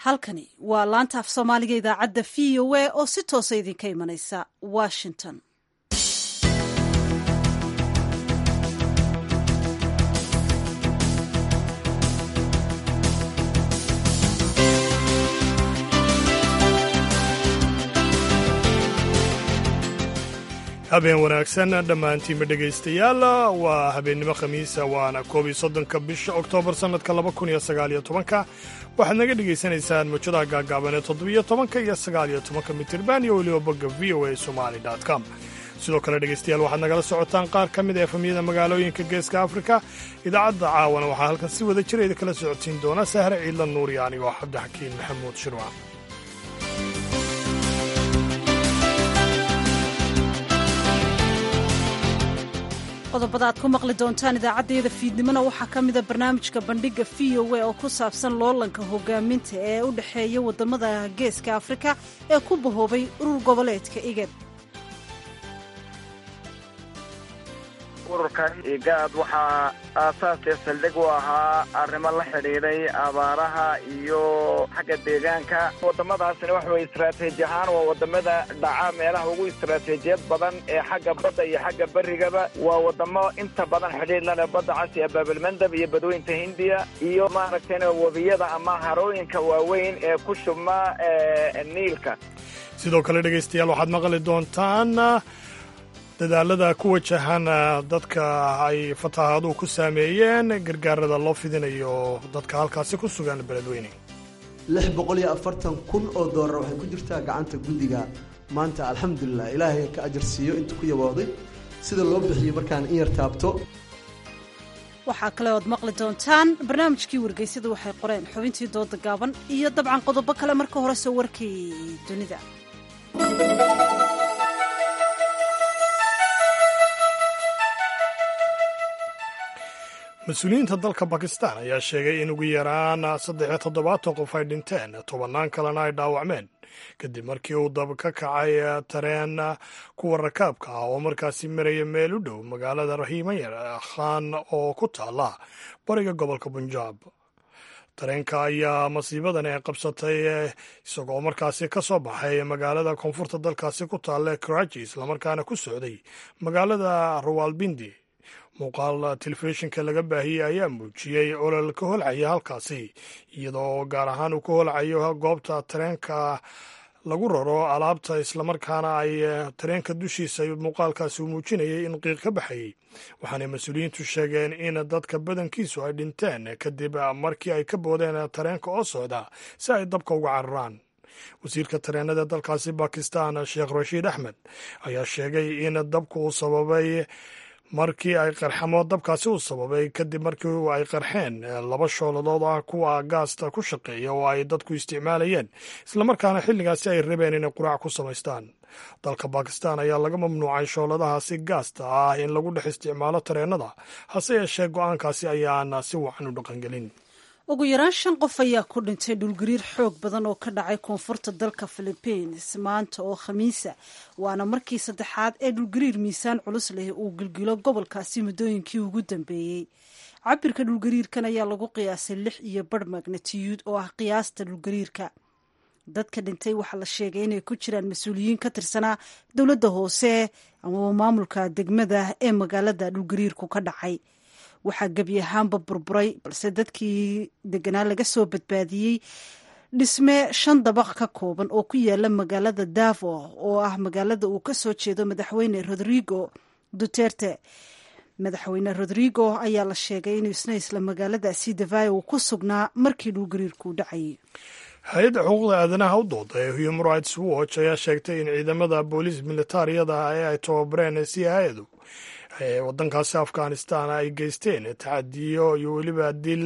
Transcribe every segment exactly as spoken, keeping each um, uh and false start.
halkani waa laanta af soomaaliga idaacadda v o a oo si toosa idinka imanaysa washington. habeen wanaagsan dhammaantiinba dhegaystayaal waa habeennimo khamiisa waana koob iyo soddonka bisha oktoobar sannadka laba kun iyo sagaal iyo tobanka waxaad naga dhegaysanaysaan mawjadaha gaagaaban ee toddobiyo tobanka iyo sagaal iyo tobanka mitirban iyo weliba bogga v o a somali dot com sidoo kale dhegaystayaal waxaad nagala socotaan qaar ka mid a efamiyada magaalooyinka geeska afrika idaacadda caawana waxaa halkan si wada jira idin kala socodsiin doona sahre ciidla nuur iyo anigoo cabdixakiin maxamuud shirwac. qodobada aad ku maqli doontaan idaacaddayada fiidnimona waxaa ka mida barnaamijka bandhigga v o a oo ku saabsan loolanka hogaaminta ee u dhexeeya waddamada geeska afrika ee ku bahoobay urur goboleedka igad. ururkan igaad waxaa aasaasee saldhig u ahaa arrimo la xidhiidhay abaaraha iyo xagga deegaanka. waddamadaasina waxa weye istaraatiiji ahaan waa waddamada dhaca meelaha ugu istaraatiijiyad badan ee xagga badda iyo xagga berrigaba. waa waddamo inta badan xidhiidh la leh badda cas iyo baabilmandab iyo badweynta hindiya iyo maaragtayna webiyada ama harooyinka waaweyn ee ku shubma niilka. sidoo kale dhegaystayaal waxaad maqli doontaan dadaalada ku wajahan dadka ay fatahaaduhu ku saameeyeen gargaarada loo fidinayo dadka halkaasi ku sugan beledweyne. lix boqol iyo afartan kun oo doolar waxay ku jirtaa gacanta guddiga maanta. alxamdulilah ilaahay ka ajar siiyo inta ku yabooday sida loo bixiyo markaan in yar taabto. waxaa kale ood maqli doontaan barnaamijkii wargeysada waxay qoreen xubintii dooda gaaban iyo dabcan qodobo kale. marka hore soo warkii dunida. mas-uuliyiinta dalka bakistan ayaa sheegay in ugu yaraan saddex iyo toddobaatan qof ay dhinteen tobannaan kalena ay dhaawacmeen kadib markii uu dab ka kacay tareen kuwa rakaabka ah oo markaasi maraya meel u dhow magaalada rahimayar khan oo ku taala bariga gobolka bunjaab. tareenka ayaa masiibadan ee qabsatay isagoo markaasi ka soo baxay magaalada koonfurta dalkaasi ku taalla karachi islamarkaana ku socday magaalada rawalbindi. muuqaal telefishinka laga baahiyey ayaa muujiyey olol ka holcaya halkaasi iyadoo gaar ahaan uu ka holcayo goobta tareenka lagu raro alaabta islamarkaana ay tareenka dushiisa muuqaalkaasi uu muujinayay in qiiq ka baxayey. waxaanay mas-uuliyiintu sheegeen in dadka badankiisu ay dhinteen kadib markii ay ka boodeen tareenka oo socda si ay dabka uga cararaan. wasiirka tareenada dalkaasi bakistan sheekh rashiid axmed ayaa sheegay in dabku uu sababay markii ay qarxamo dabkaasi uu sababay kadib markii ay qarxeen laba shooladood ah kuwa gaasta ku shaqeeya oo ay dadku isticmaalayeen islamarkaana xilligaasi ay rabeen inay quraac ku samaystaan. dalka bakistan ayaa laga mamnuucay shooladahaasi gaasta ah in lagu dhex isticmaalo tareenada hase yeeshee go-aankaasi ayaana si wacan u dhaqangelin. ugu yaraan shan qof ayaa ku dhintay dhulgariir xoog badan oo ka dhacay koonfurta dalka philibiines maanta oo khamiisa waana markii saddexaad ee dhulgariir miisaan culus leh uu gilgilo gobolkaasi muddooyinkii ugu dambeeyey. cabirka dhulgariirkan ayaa lagu qiyaasay lix iyo bar magnatiyuud oo ah qiyaasta dhulgariirka. dadka dhintay waxaa la sheegay inay ku jiraan mas-uuliyiin ka tirsanaa dowladda hoose ama maamulka degmada ee magaalada dhulgariirku ka dhacay. waxaa gebi ahaanba burburay balse dadkii deganaa laga soo badbaadiyey dhisme shan dabaq ka kooban oo ku yaala magaalada davo oo ah magaalada uu ka soo jeedo madaxweyne rodrigo duterte. madaxweyne rodrigo ayaa la sheegay inuu isna isla magaaladaasi davao uu ku sugnaa markii dhulgariirku dhacayay. hay-adda xuquuqda aadanaha u dooda ee human rights watch ayaa sheegtay in ciidamada booliis militaariyada ee ay tababareen c i adu waddankaasi afghanistan ay geysteen tacadiyo iyo weliba dil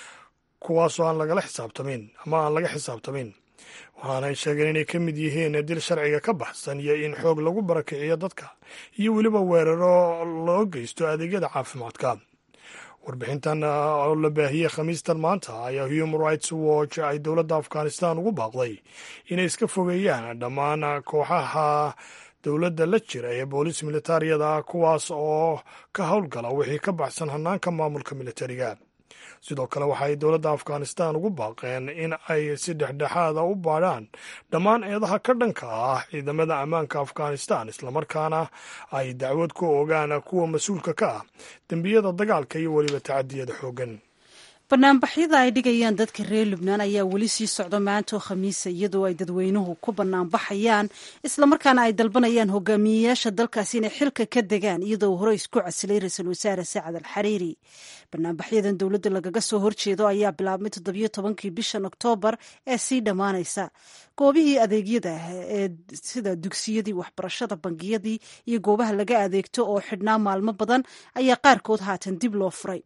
kuwaasoo aan lagala xisaabtamin ama aan laga xisaabtamin. waxaanay sheegeen inay ka mid yihiin dil sharciga ka baxsan iyo in xoog lagu barakiciyo dadka iyo weliba weeraro loo geysto adeegyada caafimaadka. warbixintan oo la baahiyey khamiistan maanta ayaa human rights watch ay dowladda afghanistan ugu baaqday inay iska fogeeyaan dhammaan kooxaha dowladda la jira ee booliis militaariyada kuwaas oo ka howlgala wixii ka baxsan hanaanka maamulka militariga. sidoo kale waxaay dowladda afghanistan ugu baaqeen in ay si dhexdhexaada u baadhaan dhammaan eedaha ka dhanka ah ciidamada ammaanka afghanistan islamarkaana ay dacwad ku ogaan kuwa mas-uulka ka ah dembiyada dagaalka iyo weliba tacadiyada xooggan. banaanbaxyada ay dhigayaan dadka reer lubnaan ayaa weli sii socda maanta oo khamiisa iyadoo ay dadweynuhu ku banaanbaxayaan islamarkaana ay dalbanayaan hogaamiyeyaasha dalkaasi inay xilka ka degaan iyadoo hore isku casilay ra-iisul wasaare saacad al xariiri. banaanbaxyadan dowladda lagaga soo horjeedo ayaa bilaabmay toddobiyo tobankii bishan oktoobar ee sii dhammaanaysa. goobihii adeegyada ee sida dugsiyadii waxbarashada bangiyadii iyo goobaha laga adeegto oo xidhnaa maalmo badan ayaa qaarkood haatan dib loo furay.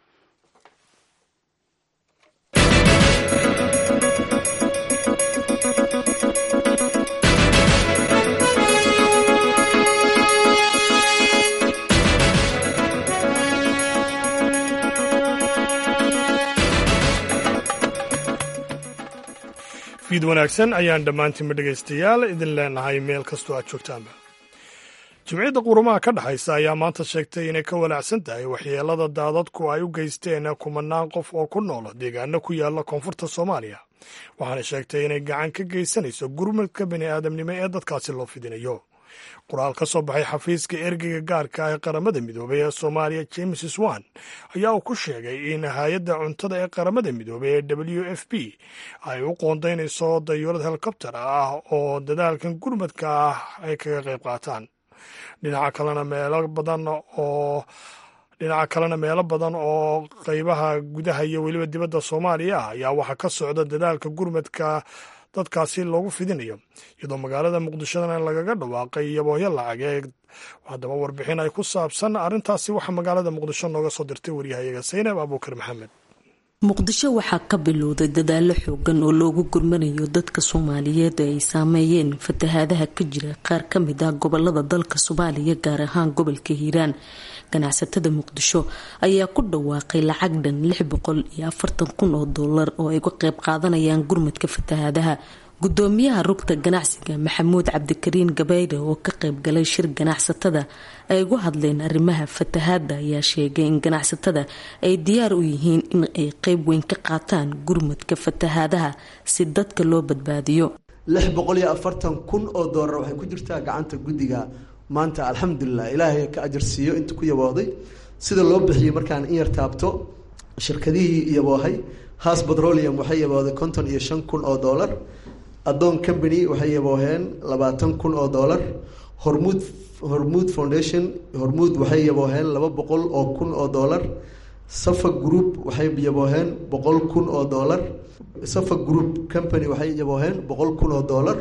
fiid wanaagsan ayaan dhammaantiinba dhegaystayaal idin leenahay meel kastoo aad joogtaanba. jimciyadda qurumaha ka dhexaysa ayaa maanta sheegtay inay ka walaacsan tahay waxyeelada daadadku ay u geysteen kumanaan qof oo ku nool deegaano ku yaala koonfurta soomaaliya, waxaana sheegtay inay gacan ka geysanayso gurmadka bini aadamnimo ee dadkaasi loo fidinayo. qoraal ka soo baxay xafiiska ergeyga gaarka ah ee qaramada midoobay ee soomaaliya james swan ayaa uu ku sheegay in hay-adda cuntada ee qaramada midoobay ee w f p ay u qoondaynayso dayuurad helikobter ah oo dadaalkan gurmadka ah ay kaga qayb qaataan. dhinaca kalena meelo badan oo dhinaca kalena meelo badan oo qaybaha gudaha iyo weliba dibadda soomaaliya ah ayaa waxaa ka socda dadaalka gurmadka dadkaasi loogu fidinayo, iyadoo magaalada muqdishona lagaga dhawaaqay iyabooyo lacageed. haddaba warbixin ay ku saabsan arrintaasi waxaa magaalada muqdisho nooga soo dirtay waryahayaga saynab abuukar maxamed. muqdisho waxaa ka bilowday dadaalo xoogan oo loogu gurmanayo dadka soomaaliyeed ee ay saameeyeen fatahaadaha ka jira qaar ka mid ah gobolada dalka soomaaliya, gaar ahaan gobolka hiiraan. ganacsatada muqdisho ayaa ku dhawaaqay lacag dhan lix boqol iyo afartan kun oo doolar oo ay ka qayb qaadanayaan gurmadka fatahaadaha. gudoomiyaha rugta ganacsiga maxamuud cabdikariin gabayde oo ka qayb galay shir ganacsatada ay ugu hadleen arrimaha fatahaada ayaa sheegay in ganacsatada ay diyaar u yihiin in ay qayb weyn ka qaataan gurmadka fatahaadaha si dadka loo badbaadiyo. lix boqol iyo afartan kun oo doolar waxay ku jirtaa gacanta guddiga maanta. alxamdulilah, ilaahay ka ajar siiyo inta ku yabooday. sida loo bixiyey markaan in yar taabto, shirkadihii yaboohay haas petroleum waxay yabooday konton iyo shan kun oo doolar, adoon company waxay yabooheen labaatan kun oo doolar, hormuud hormuud foundation hormuud waxay yabooheen laba boqol oo kun oo doolar, safa group waxay yabooheen boqol kun oo doolar, safa group company waxay yabooheen boqol kun oo doolar,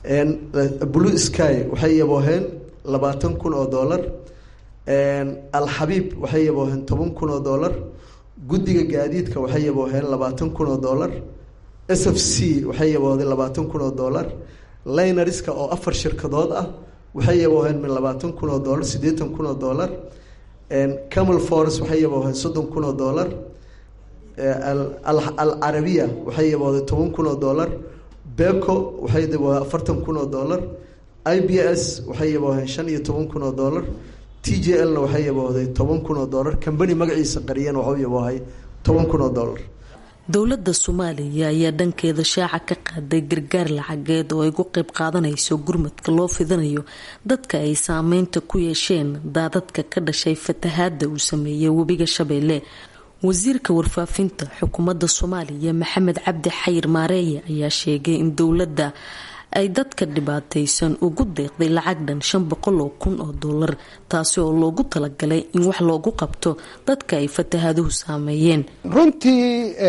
blue sky waxay yabooheen labaatan kun oo doolar, alxabiib waxay yabooheen toban kun oo doolar, guddiga gaadiidka waxay yabooheen labaatan kun oo doolar, s f c waxay yabooday labaatan kun oo doolar, linariska oo afar shirkadood ah waxay yabooheen min labaatan kun oo doolar, siddeetan kun oo doolar, camel force waxay yabooheen soddon kun oo doolar, alcarabiya waxay yabooday toban kun oo doolar, beco waxay yabooheen afartan kun oo doolar, i b s waxay yabooheen shan iyo toban kun oo doolar, t j lna waxay yaboohday toban kun oo doolar, kambani magaciisa qariyana waxau yaboohay toban kun oo doolar. dowladda soomaaliya ayaa dhankeeda shaaca ka qaaday gargaar lacageed oo ay ku qayb qaadanayso gurmadka loo fidinayo dadka ay saameynta ku yeesheen daadadka ka dhashay fatahaada uu sameeyey webiga shabeelle. wasiirka warfaafinta xukuumadda soomaaliya maxamed cabdi xayir maareeye ayaa sheegay in dowladda ay dadka dhibaataysan ugu deeqday lacag dhan shan boqol oo kun oo doolar, taasi oo loogu talagalay in wax loogu qabto dadka ay fatahaaduhu saameeyeen. runtii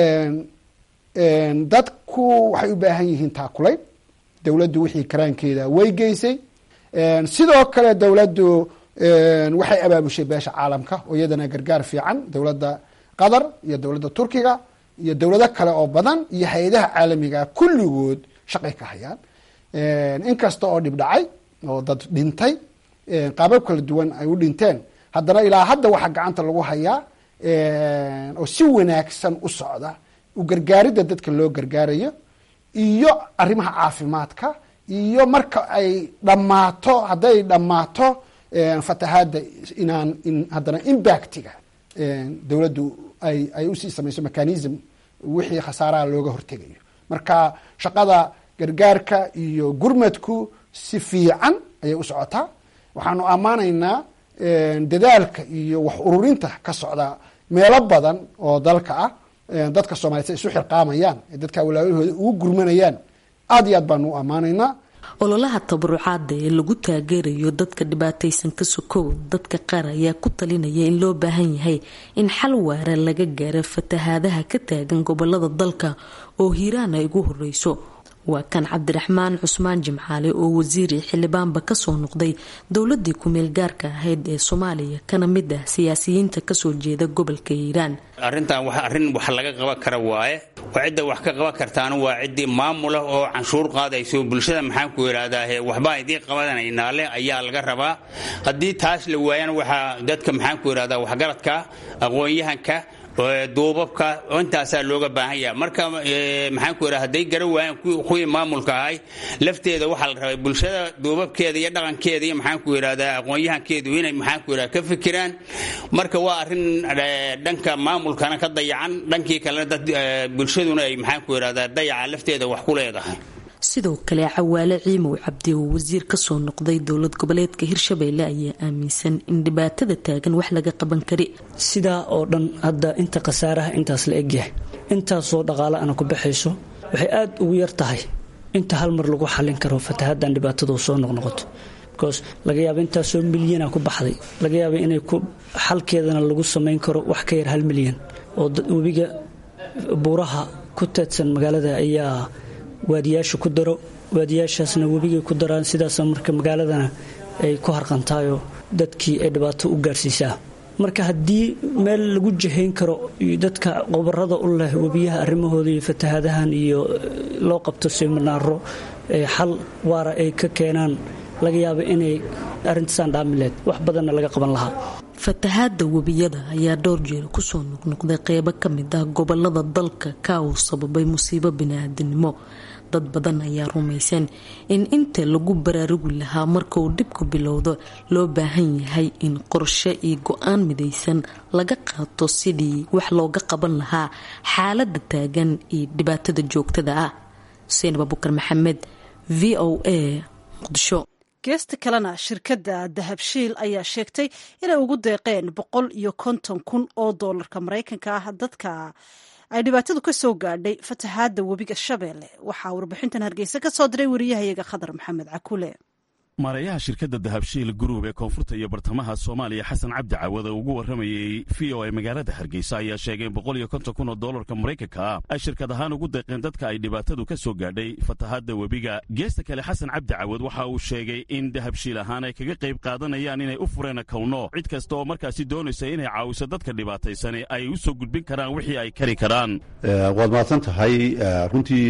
dadku waxay u baahan yihiin taakulay. dowladdu wixii karaankeeda way geysay. sidoo kale dowladdu waxay abaabushay beesha caalamka oo iyadana gargaar fiican, dowladda qatar iyo dowladda turkiga iyo dowlado kale oo badan iyo hay-adaha caalamiga kulligood shaqay ka hayaan. inkasta oo dhib dhacay oo dad dhintay, qaabab kala duwan ay u dhinteen, haddana ilaa hadda waxaa gacanta lagu hayaa oo si wanaagsan u socda u gargaaridda dadka loo gargaarayo iyo arrimaha caafimaadka iyo marka ay dhammaato hadday dhammaato fatahaadda inaan in haddana impactiga dowladdu ay ay usii samayso mechanism wixii khasaaraha looga hortegayo. marka shaqada gargaarka iyo gurmadku si fiican ayay u socotaa. waxaanu ammaanaynaa dadaalka iyo wax ururinta ka socda meelo badan oo dalka ah. dadka Soomaaliyeed ay isu xilqaamayaan, dadka walaalahooda ugu gurmanayaan, aad iyo aad baanu u ammaanaynaa. ololaha tabarucaada ee lagu taageerayo dadka dhibaataysan ka sokow, dadka qaar ayaa ku talinaya in loo baahan yahay in xal waara laga gaaro fatahaadaha ka taagan gobolada dalka oo Hiiraan ay ugu horeyso. waa kan Cabdiraxmaan Cusmaan Jimcaale oo wasiir xildhibaanba ka soo noqday dowladii ku meel gaarka ahayd ee Soomaaliya kana mid ah siyaasiyiinta ka soo jeeda gobolka Hiiraan. arrintan waxa arrin wax laga qaban kara waaye wacida wax ka qaban kartaan waa cidii maamul ah oo canshuur qaadayso bulshada maxaan ku yiraahdaa waxba idii qabanayna le ayaa laga rabaa. hadii taas la waayana waxa dadka maxaan ku yiraahdaa wax garadka aqoon-yahanka duubabka intaasaa looga baahan yahay. marka maxaan ku yiraahdaa haday garan waayaan kuwii maamulka ahay lafteeda waxa la rabaa bulshada duubabkeeda iyo dhaqankeeda iyo maxaan ku yiraahdaa aqoon-yahankeedu inay maxaan ku yiraahdaa ka fikiraan. marka waa arrin dhanka maamulkana ka dayacan, dhankii kale dad bulshaduna ay maxaan ku yiraahdaa dayaca lafteeda wax ku leedahay. sidoo kale Cawaale Ciimow Cabdi oo wasiir ka soo noqday dowlad goboleedka Hirshabeelle ayaa aaminsan in dhibaatada taagan wax laga qaban kari. sidaa oo dhan hadda inta khasaaraha intaas la egyahay intaasoo dhaqaale ana ku baxayso waxay aad ugu yar tahay inta hal mar lagu xallin karo fatahaaddan dhibaatadu soo noqnoqoto. because laga yaabo intaasoo milyan ku baxday, laga yaabo inay ku xalkeedana lagu samayn karo wax ka yar hal milyan oo webiga buuraha ku teedsan magaalada ayaa waadiyaasha ku daro, waadiyaashaasna webigay ku daraan, sidaas marka magaaladana ay ku harqantaayo dadkii ay dhibaato u gaarsiisaa. marka haddii meel lagu jahayn karo dadka qobarada u leh webiyaha arrimahooda iyo fatahaadahan iyo loo qabto seminaaro xal waara ay ka keenaan, laga yaabo inay arrintaasaan dhaamileed wax badanna laga qaban lahaa. fatahaada webiyada ayaa dhowr jeer kusoo noqnoqday qeybo ka mid ah gobolada dalka ka uu sababay musiibo bini'aadanimo. dad badan ayaa rumaysan in inta lagu baraarugi lahaa marka uu dhibku bilowdo loo baahan yahay in qorshe iyo go-aan midaysan laga qaato sidii wax looga qaban lahaa xaaladda taagan iyo dhibaatada joogtada ah. Xuseen Abubakar Maxamed, V O A, Muqdisho. geesta kalena shirkadda dahabshiil ayaa sheegtay inay ugu deeqeen boqol iyo konton kun oo doolarka maraykanka ah dadka ay dhibaatadu ka soo gaadhay fatahaadda webiga Shabeelle. waxaa warbixintan Hargeysa ka soo diray wariyahayaga Khadar Maxamed Cakule. maareeyaha shirkadda dahabshiil group ee koonfurta iyo bartamaha Soomaaliya Xasan Cabdi Caawad oo ugu waramayay V O A magaalada Hargeysa ayaa sheegay in boqol iyo konton kun oo doolarka Mareykanka ah ay shirkad ahaan ugu deeqeen dadka ay dhibaatadu ka soo gaadhay fatahaadda webiga. geesta kale Xasan Cabdi Caawad waxa uu sheegay in dahabshiil ahaan ay kaga qayb qaadanayaan inay u fureen akawno cid kasta oo markaasi doonaysa inay caawiso dadka dhibaataysan ay u soo gudbin karaan wixii ay kari karaan. waad mahadsan tahay. runtii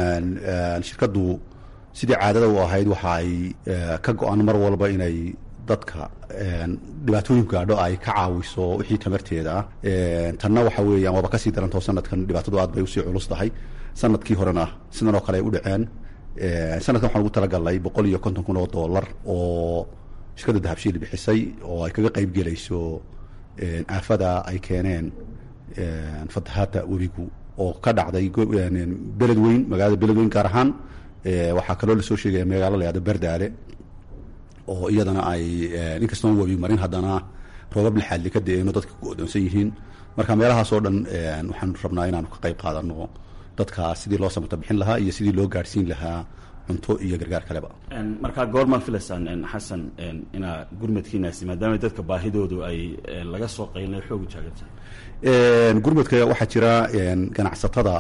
shirkaddu sidii caadada u ahayd waxa ay ka go-an mar walba inay dadka dhibaatooyinku gaadho ay ka caawiso wixii tamarteeda ah. tanna waxa weeyaan waaba kasii darantao sanadkan dhibaatadu aad bay usii culus tahay. sanadkii horena sidan oo kale ay u dhaceen. sanadkan waxaan ugu talagalnay boqol iyo konton kun oo doolar oo shirkadda dahabshiil bixisay oo ay kaga qayb gelayso aafada ay keeneen fatahaadda webigu oo ka dhacday beled weyn, magaalada beled weyn gaar ahaan. waxaa kaloo lasoo sheegaya magaalo la yahdo Bardaale oo iyadana ay inkastoon webi marin haddana roobab lixaadli ka da-eeno dadka ku odoonsan yihiin. marka meelahaas oo dhan waxaan rabnaa inaanu ka qayb qaadano dadka sidii loo samata bixin lahaa iyo sidii loo gaadhsiin lahaa cunto iyo gargaar kaleba. marka goormaan filaysaan xasan inaa gurmadkiinaasi maadaama dadka baahidoodu ay laga soo qaylnay xoog u taagantahay? gurmadka waxaa jira ganacsatada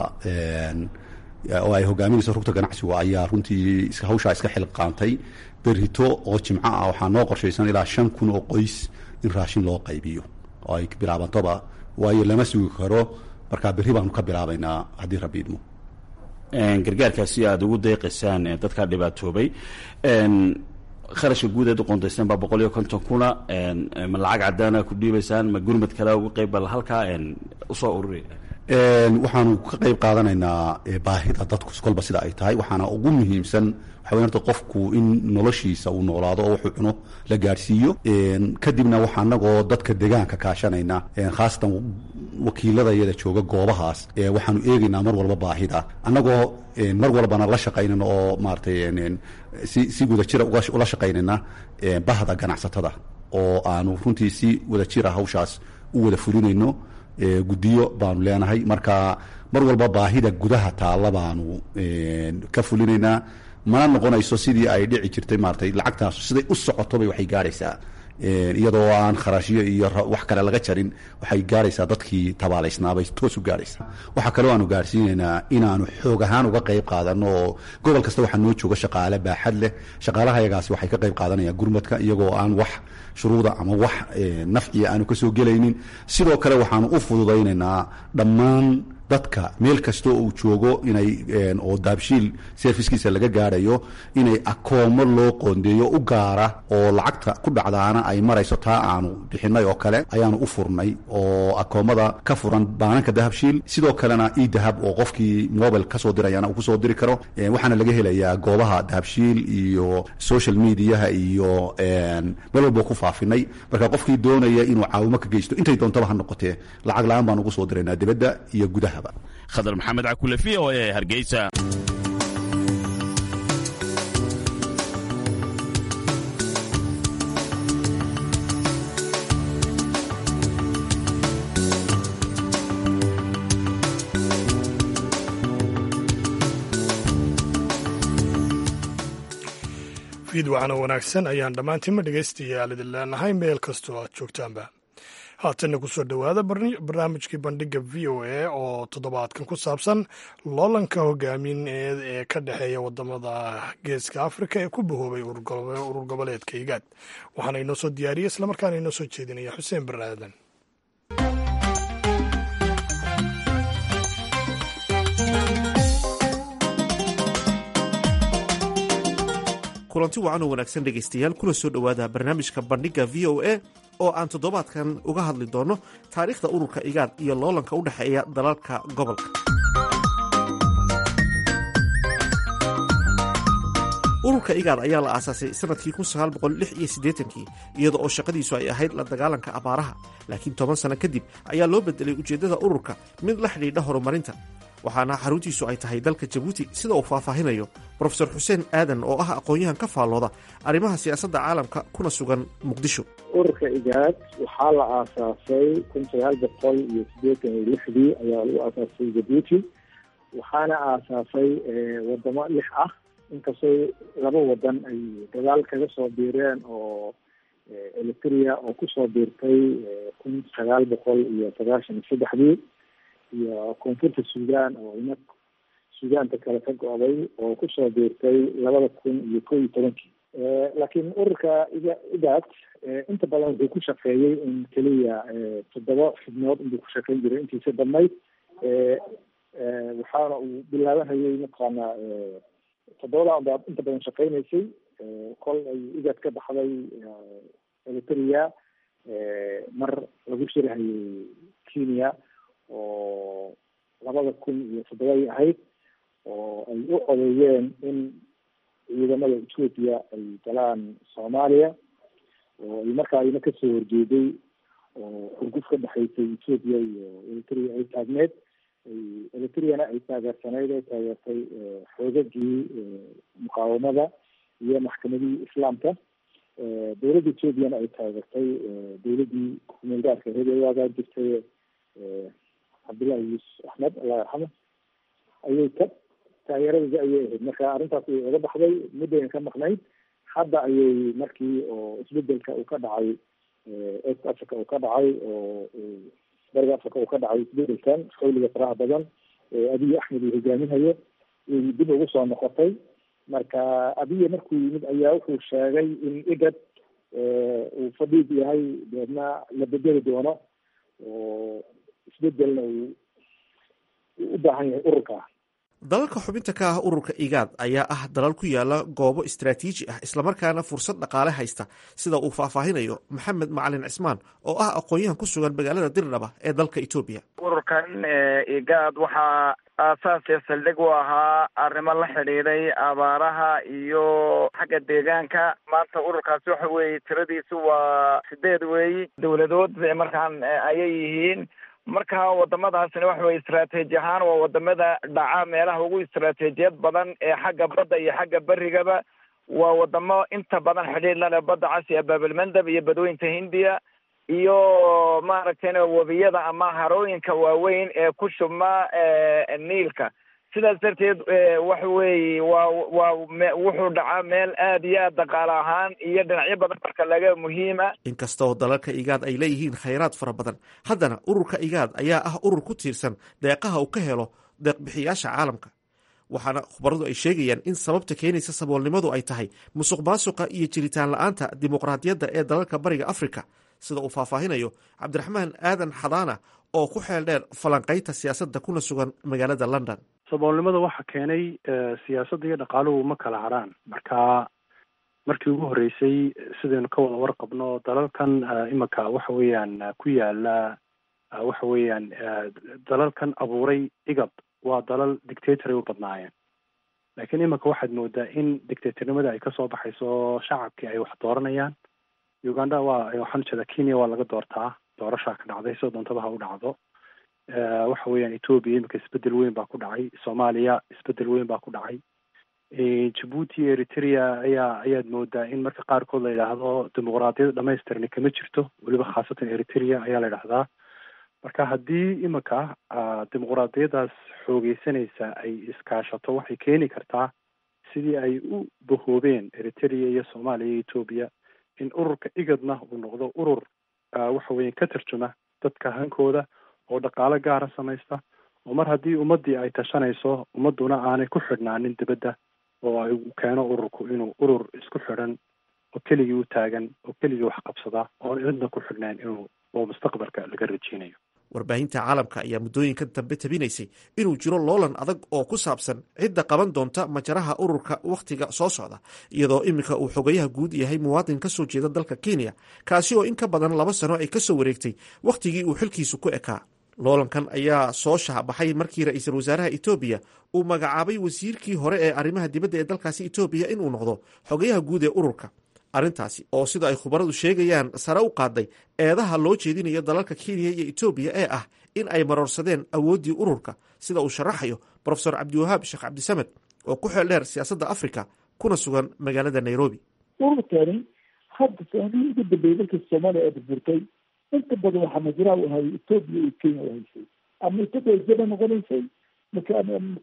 oo ay hogaaminayso rugta ganacsiga ayaa runtii iska hawshaa iska xilqaantay. berito oo jimco ah waxaa noo qorshaysan ilaa shan kun oo qoys in raashin loo qaybiyo oo ay bilaabantoba, waayo lama sugi karo. markaa berri baanu ka bilaabaynaa haddii rabbi idmo. gargaarkaasi aad ugu deeqaysaan dadka dhibaatoobay, kharashka guud ee qoondaysan baa boqol iyo konton kuna. ma lacag cadaana ku dhiibaysaan ma gurmad kale ugu qayb bal halkaa usoo ururi? waxaanu ka qayb qaadanaynaa baahida dadku kolba sida ay tahay waxaana ugu muhiimsan waxa weyn horta qofku in noloshiisa uu noolaado oo wuxuu cuno la gaarsiiyo kadibna waxaa anagoo dadka deegaanka kaashanayna khaasatan wakiilada iyada jooga goobahaas waxaanu eegaynaa mar walba baahida annagoo mar walbana la shaqaynayna oo maaragtay si si wadajira ula shaqaynayna bahda ganacsatada oo aanu runtii si wadajira hawshaas u wada fulinayno guddiyo baanu leenahay marka mar walba baahida gudaha taalla baanu ka fulinaynaa mana noqonayso sidii ay dhici jirtay maaragtay lacagtaas siday u socotobay waxay gaaraysaa iyadoo aan kharashyo iyo wax kale laga jarin waxay gaaraysaa dadkii tabaalaysnaabay toos u gaaraysaa waxaa kaloo aanu gaarsiinaynaa inaanu xoog ahaan uga qayb qaadano oo gobol kasta waxaa noo jooga shaqaale baaxad leh shaqaalaha yagaasi waxay ka qayb qaadanayaan gurmadka iyagoo aan wax shuruuda ama wax nafciya aanu ka soo gelaynin sidoo kale waxaanu u fududaynaynaa dhammaan dadka meel kasta uu joogo inay oo daabshiil servicekiisa laga gaarayo inay akoomo loo qoondeeyo u gaara oo lacagta ku dhacdaana ay marayso taa aanu bixinay oo kale ayaanu u furnay oo akoomada ka furan baananka dahabshiil sidoo kalena ii dahab oo qofkii mobile ka soo dirayana uu ku soo diri karo waxaana laga helayaa goobaha dahabshiil iyo social mediaha iyo meel walba ku faafinay marka qofkii doonaya inuu caawimo ka geysto intay doontaba ha noqotee lacag la-aan baan ugu soo diraynaa dibadda iyo gudaha khadar maxamed cakule v o a hargeysa fiidwacana wanaagsan ayaan dhammaantiinma dhegaystayaal idin leenahay meel kastoo aad joogtaanba haatanna ku soo dhowaada barnaamijkii bandhigga v o a oo toddobaadkan ku saabsan loolanka hogaamineed ee ka dhexeeya wadamada geeska afrika ee ku bahoobay urur goboleedka igaad waxaana inoo soo diyaariyey islamarkaana inoo soo jeedinaya xuseen barre aadan kulanti wacan oo wanaagsan dhegaystayaal kuna soo dhowaada barnaamijka bandhigga v o a oo aan toddobaadkan uga hadli doonno taariikhda ururka igaad iyo loolanka u dhexeeya dalalka gobolka. ururka igaad ayaa la aasaasay sanadkii kun sagaal boqol lix iyo siddeetankii iyada oo shaqadiisu ay ahayd la dagaalanka abaaraha laakiin toban sano kadib ayaa loo bedelay ujeeddada ururka mid la xidhiidha horumarinta waxaana xaruntiisu ay tahay dalka jabuuti sida uu faahfaahinayo brofesor xuseen aadan oo ah aqoon-yahan ka faallooda arrimaha siyaasadda caalamka kuna sugan muqdisho. ururka igaad waxaa la aasaasay kun sagaal boqol iyo siddeetan iyo lixdii ayaa lagu aasaasay jabuuti waxaana aasaasay wadamo lix ah inkastoo laba wadan ay dagaal kaga soo biireen oo eritrea oo kusoo biirtay kun sagaal boqol iyo sagaashan iyo saddexdii iyo koonfurta suudaan oo ina suudaanta kale ka go-day oo kusoo biirtay labada kun iyo kow iyo tobankii laakiin ururka igaad inta badan wuxuu ku shaqeeyey in keliya toddoba xubnood inbuu ku shaqeyn jiray intiisa badnayd waxaana uu bilaabanayay mataqaana toddobada baa inta badan shaqeynaysay kol ay igaad ka baxday eritrea mar lagu shirahayay kenya oo labada kun iyo toddobadii ahayd oo ay u codeeyeen in ciidamada ethoopia ay galaan soomaaliya oo ay markaa ina kasoo horjeeday oo xurguf ka dhexaysay ethoopia iyo eritrea ay taagneed eritreana ay taageersanayd ay taageertay xoogagii muqaawamada iyo maxkamadihii islaamka dowladda ethoopiana ay taageertay dowladdii kumeelgaarka reewagaa jirtay cabdullahi yuusuf axmed allah yarxamo ayay ka taageeradii ayay ahayd marka arrintaas ay oga baxday muddayna ka maqnayd hadda ayay markii oo isbedelka uu ka dhacay east africa uu ka dhacay oo bariga africa uu ka dhacay isbedelkan xawliga faraha badan abiy axmed uu hogaaminayo ay dib ugu soo noqotay marka abiye markuu yimid ayaa wuxuu sheegay in igad uu fadhiid yahay deedna la bedeli doono oo isbedelna uu u baahan yahay ururka. dalalka xubinta ka ah ururka igaad ayaa ah dalal ku yaala goobo istaraatiiji ah islamarkaana fursad dhaqaale haysta sida uu faahfaahinayo maxamed macalin cismaan oo ah aqoon-yahan ku sugan magaalada dirdhaba ee dalka etoobiya. ururkan igaad waxaa aasaasee saldhig u ahaa arrimo la xidhiiday abaaraha iyo xagga deegaanka. maanta ururkaasi waxa weeye tiradiisu waa sideed weeyi dowladood markaan ayay yihiin. marka wadamadaasina waxa weye istaraatiiji ahaan waa wadamada dhaca meelaha ugu istaraatiijiyad badan ee xagga badda iyo xagga berigaba. waa wadamo inta badan xidhiir lale badda cas iyo baabalmandab iyo badweynta hindiya iyo maaragtayna webiyada ama harooyinka waaweyn ee ku shubma niilka. sidaas darteed waxa weeye waa waa wuxuu dhacaa meel aada iyo aad dhaqaale ahaan iyo dhinacyo badan marka laga muhiima. inkastoo dalalka igaad ay leeyihiin khayraad fara badan, haddana ururka igaad ayaa ah urur ku tiirsan deeqaha uu ka helo deeqbixiyaasha caalamka. waxaana khubaradu ay sheegayaan in sababta keenaysa saboolnimadu ay tahay musuq maasuqa iyo jiritaan la-aanta dimuqraadiyadda ee dalalka bariga afrika, sida uu faahfaahinayo cabdiraxmaan aadan xadaana oo ku xeel dheer falanqaynta siyaasadda kuna sugan magaalada london. saboolnimada waxa keenay siyaasadda iyo dhaqaaluhu ma kala haraan. marka markii ugu horreysay sidaynu ka wada warqabno dalalkan imanka waxa weeyaan ku yaala waxa weeyaan dalalkan abuuray igad waa dalal dictatory u badnaayeen, laakiin imanka waxaad moodaa in dictatornimada ay kasoo baxayso shacabkii ay wax dooranayaan. uganda waa waxaan jeeda kenya waa laga doortaa, doorashaa ka dhacday soo doontaba ha u dhacdo. waxa weeyaan etoobiya iminka isbedel weyn baa ku dhacay, soomaaliya isbedel weyn baa ku dhacay, jabuuti eritrea ayaa ayaad moodaa in marka qaarkood la yidhaahdo dimuqraadiyada dhamaystirni kama jirto, weliba khaasatan eritrea ayaa la yidhahdaa. marka haddii iminka dimuqraadiyadaas xoogeysanaysa ay iskaashato waxay keeni kartaa sidii ay u bahoobeen eritrea iyo soomaaliya iyo etoobiya in ururka igadna uu noqdo urur waxa weya ka tarjuma dadka hankooda oo dhaqaalo gaara samaysta, oo mar haddii ummaddii ay tashanayso ummadduna aanay ku xidhnaanin dibadda, oo ay keeno ururku inuu urur isku xidhan oo keligii u taagan oo keligii wax qabsada oon cidna ku xidhnayn inuu oo mustaqbalka laga rajeynayo. warbaahinta caalamka ayaa muddooyinka dambe tabinaysay inuu jiro loolan adag oo ku saabsan cidda qaban doonta majaraha ururka wakhtiga soo socda, iyadoo iminka uu xogayaha guud yahay muwaadin ka soo jeeda dalka kenya, kaasi oo in ka badan laba sano ay kasoo wareegtay wakhtigii uu xilkiisu ku ekaa. loolankan ayaa soo shaabaxay markii ra-iisul wasaaraha etoobiya uu magacaabay wasiirkii hore ee arrimaha dibadda ee dalkaasi etoobiya inuu noqdo xogayaha guud ee ururka. arrintaasi oo sida ay khubaradu sheegayaan sare u qaaday eedaha loo jeedinayo dalalka kenya iyo etoobiya ee ah in ay maroorsadeen awooddii ururka, sida uu sharaxayo profesor cabdiwahaab sheekh cabdisamed oo ku xeel dheer siyaasadda africa kuna sugan magaalada nairobi. ururkani hadda saamihii ugu dambeeyey dalka soomaaliya ee burburtay inta badan waxaa majraa u ahay etoobiya iyo kenya u haysay, ama etoobiya jaba noqonaysay marka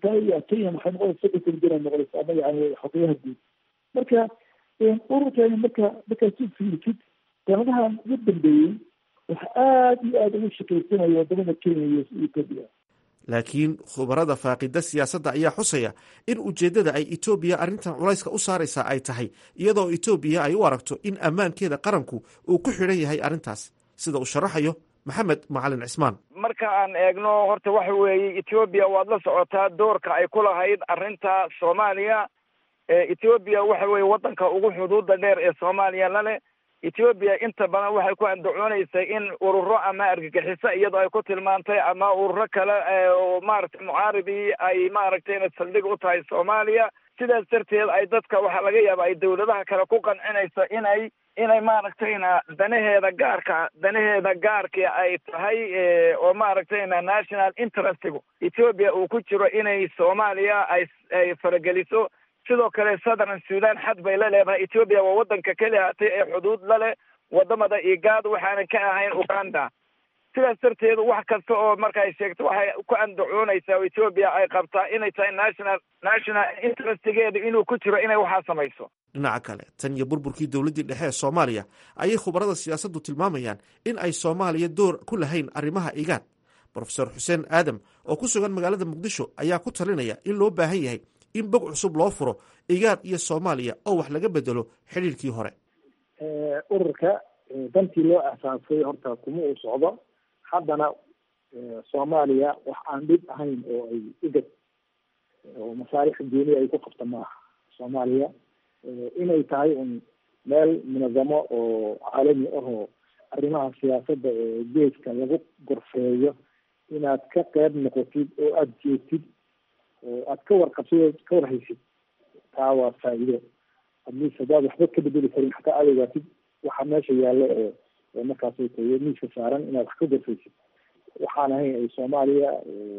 kenya maxay noqonaysa secretary general noqonaysa ama yani xogayaha guud. marka ururkani marka markaad si fiirtid sanadahan ugu dambeeyey waxa aada iyo aada ugu shaqaysanaya wadamada kenya iyo etoobiya. laakiin khubarada faaqida siyaasadda ayaa xusaya in ujeeddada ay etoobiya arrintan culayska u saaraysaa ay tahay iyadoo etoobiya ay u aragto in ammaankeeda qaranku uu ku xidhan yahay arrintaas, sida uu sharaxayo maxamed macalin cismaan. marka aan eegno horta waxa weeye etoobiya waad la socotaa doorka ay ku lahayd arrinta soomaaliya. etoobiya waxa weeye waddanka ugu xuduuda dheer ee soomaaliya lale. etoobiya inta badan waxay ku andacoonaysay in ururo ama argagixiso iyadoo ay ku tilmaantay ama ururo kale oo maaragtay mucaaribii ay maaragtay saldhig u tahay soomaaliya. sidaas darteed ay dadka waxaa laga yaaba ay dawladaha kale ku qancinayso inay inay maaragtayna danaheeda gaarka danaheeda gaarka ay tahay oo maaragtayna national interestigu etoobiya uu ku jiro inay soomaaliya ay ay farageliso. sidoo kale southern sudan xad bay la leedahay. etoobiya waa wadanka keli hatay ee xuduud la leh wadamada igaad waxaana ka ahayn uganda. sidaas darteed wax kasta oo marka ay sheegto waxay ku andacoonaysaa oo etoobiya ay qabtaa inay tahay national national interestigeeda inuu ku jiro inay waxaa samayso. dhinaca kale tan iyo burburkii dowladdii dhexe ee soomaaliya ayay khubarada siyaasaddu tilmaamayaan in ay soomaaliya door ku lahayn arrimaha igaad. profesor xuseen aadam oo ku sugan magaalada muqdisho ayaa ku talinaya in loo baahan yahay in bog cusub loo furo igaad iyo soomaaliya oo wax laga bedelo xidhiirkii hore. ururka dantii loo asaasay horta kuma uu socdo. haddana soomaaliya wax aan dhib ahayn oo ay igad oo masaalix gooni ay ku qabta maaha soomaaliya inay tahay un meel munazamo oo caalami ah oo arrimaha siyaasadda ee geeska lagu gorfeeyo inaad ka qeyb noqotid oo aada joogtid oo aad ka warqabsid ka warhaysid taa waa faa'iido hadliis haddaad waxba ka bedeli karin xataa aad ogaatid waxa meesha yaalla ee ee markaasay tayo miiska saaran inaad wax ka gorfaysid waxaan ahayn ay soomaaliya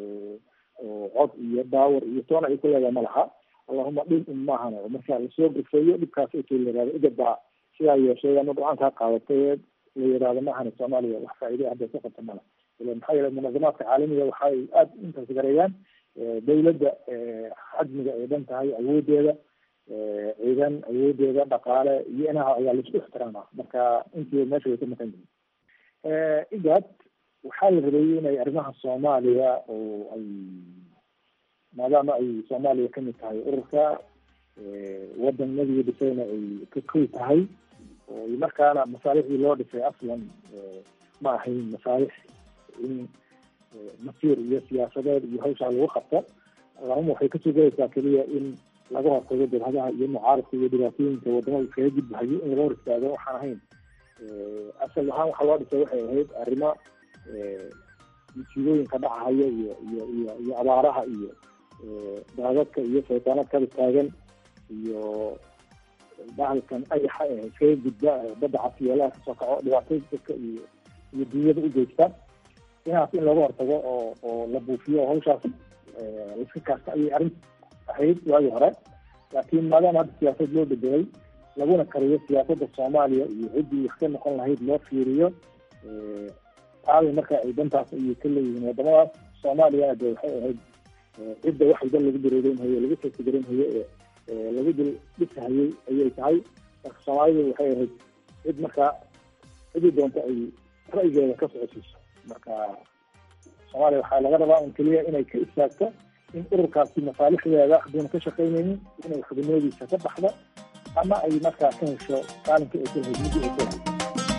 oo cod iyo daawar iyo toona ay ku leedahay ma laha allahuma dhib un maahana oo marka lasoo gorfeeyo dhibkaas ay la yihahdo igad baa sidaa yeeshay ama go-aankaa qaadatay la yihahdo maahana soomaaliya wax faa'iido hadda ka qabta mala ila maxaa yeelay munazamaadka caalamiga waxay aada intaas gareeyaan dawladda xajmiga ay dhan tahay awoodeeda ciidan awoodeeda dhaqaale iyo inaha ayaa laisku ixtiraama marka intii meesha way ka maqan yihiin igad waxaa la rabeeyey inay arrimaha soomaaliya oo ay maadaama ay soomaaliya kamid tahay ururka wadanadii dhisayna ay ka koy tahay oo markaana masaalixdii loo dhisay aslan ma ahayn masaalix in masiir iyo siyaasadeed iyo hawshaa lagu qabto allahuma waxay kasoo gelaysaa keliya in laga hortago jabhadaha iyo mucaaradka iyo dhibaatooyinka wadamada iskaga gudbahayo in laga hor istaago waxaan ahayn asal ahaan waxaa loo dhisay waxay ahayd arrimo musiibooyinka dhacahaya iyo iyo iyo iyo abaaraha iyo daadadka iyo saytaanad kada taagan iyo bahalkan ayaxa ee iskaga gudba badda casiyeelaha kasoo kaco dhibaatada dadka iyo iyo dunyada u geysta inaas in laga hortago oo oo la buufiyo hawshaas laiska kaasta ayay arrin ahayd waagii hore laakiin maadaama hadda siyaasad loo bedelay laguna kariyo siyaasadda soomaaliya iyo ciddii wax ka noqon lahayd loo fiiriyo taadi marka ay dantaas ayay ka leeyihiin wadamadaas soomaaliyana de waxay ahayd cidda waxay dan lagu dareereynhayo lagu sasigareynhayo ee lagu dil dhisahayay ayay tahay marka soomaalidu waxay ahayd cid markaa cidii doonta ay ra'yigeeda ka socosiiso marka soomaaliya waxaa laga rabaa un keliya inay ka istaagto in ururkaasi masaalixdeeda haduuna ka shaqaynaynin inay xubinimadiisa ka baxdo ama ay markaa ka hesho qaalinka ay ka hesho midii ay ka hesho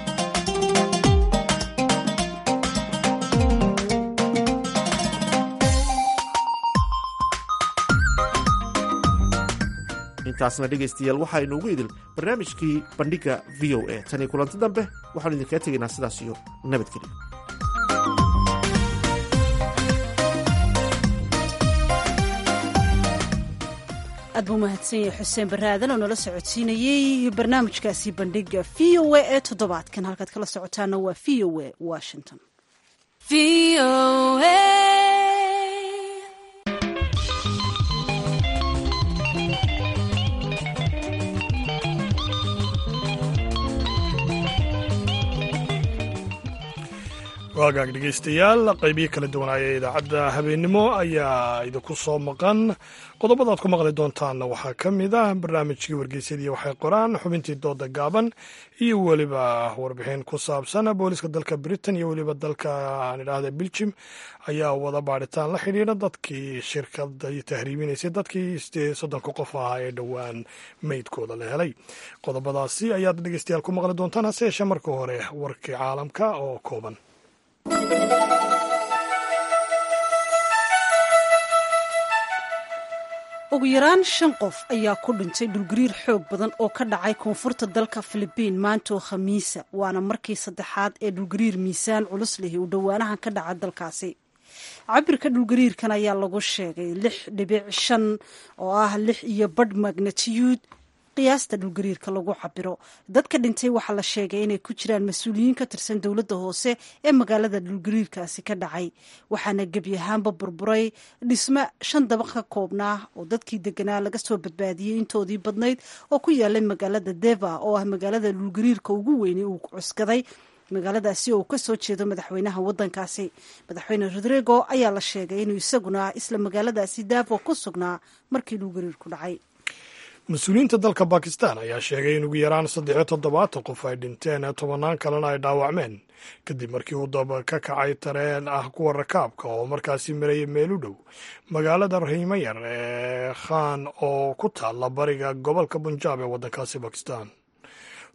intaasna dhegaystayaal waxaa inoogu idil barnaamijkii bandhiga v o a tan iyo kulanti dambe waxaanu idinkaga tegaynaa sidaas iyo nabadgelyo aad buu mahadsan yahay xuseen baraadan oo nala socodsiinayey barnaamijkaasi bandhiga v o a ee toddobaadkan halkaad kala socotaana waa v o a washington. v o a waagaag dhegaystayaal qaybihii kala duwanaaya idaacadda habeennimo ayaa idinku soo maqan qodobada aad ku maqli doontaanna waxaa ka mid ah barnaamijkii wargeysyadii waxay qoraan xubintii dooda gaaban iyo weliba warbixin ku saabsan booliska dalka britain iyo weliba dalka aan idhaahda belgium ayaa wada baadhitaan la xidhiidha dadkii shirkada tahriibinaysay dadkii soddonka qof ahaa ee dhowaan meydkooda la helay qodobadaasi ayaad dhegaystayaal ku maqli doontaan hase yeeshee marka hore warkii caalamka oo kooban. ugu yaraan shan qof ayaa ku dhintay dhulgariir xoog badan oo ka dhacay koonfurta dalka filibiin maanta oo khamiisa waana markii saddexaad ee dhulgariir miisaan culus lihi uu dhowaanahan ka dhaca dalkaasi cabirka dhulgariirkan ayaa lagu sheegay lix dhibic shan oo ah lix iyo badh magnatiyuud qiyaasta dhulgariirka lagu cabiro dadka dhintay waxaa la sheegay inay ku jiraan mas-uuliyiin ka tirsan dowladda hoose ee magaalada dhulgariirkaasi ka dhacay waxaana gebi ahaanba burburay dhismo shan dabaq ka koobnaa oo dadkii deganaa laga soo badbaadiyey intoodii badnayd oo ku yaalay magaalada deva oo ah magaalada dhulgariirka ugu weynay uu cuskaday magaaladaasi oo uu kasoo jeedo madaxweynaha wadankaasi madaxweyne rodrigo ayaa la sheegay inuu isaguna isla magaaladaasi davo ku sugnaa markii dhulgariirku dhacay. mas-uuliyiinta dalka bakistan ayaa sheegay in ugu yaraan saddexiyo toddobaatan qof ay dhinteen tobannaan kalena ay dhaawacmeen kadib markii uu daba ka kacay tareen ah kuwa rakaabka oo markaasi marayay meel u dhow magaalada rahimayar ee khan oo ku taalla bariga gobolka bunjaab ee waddankaasi bakistan.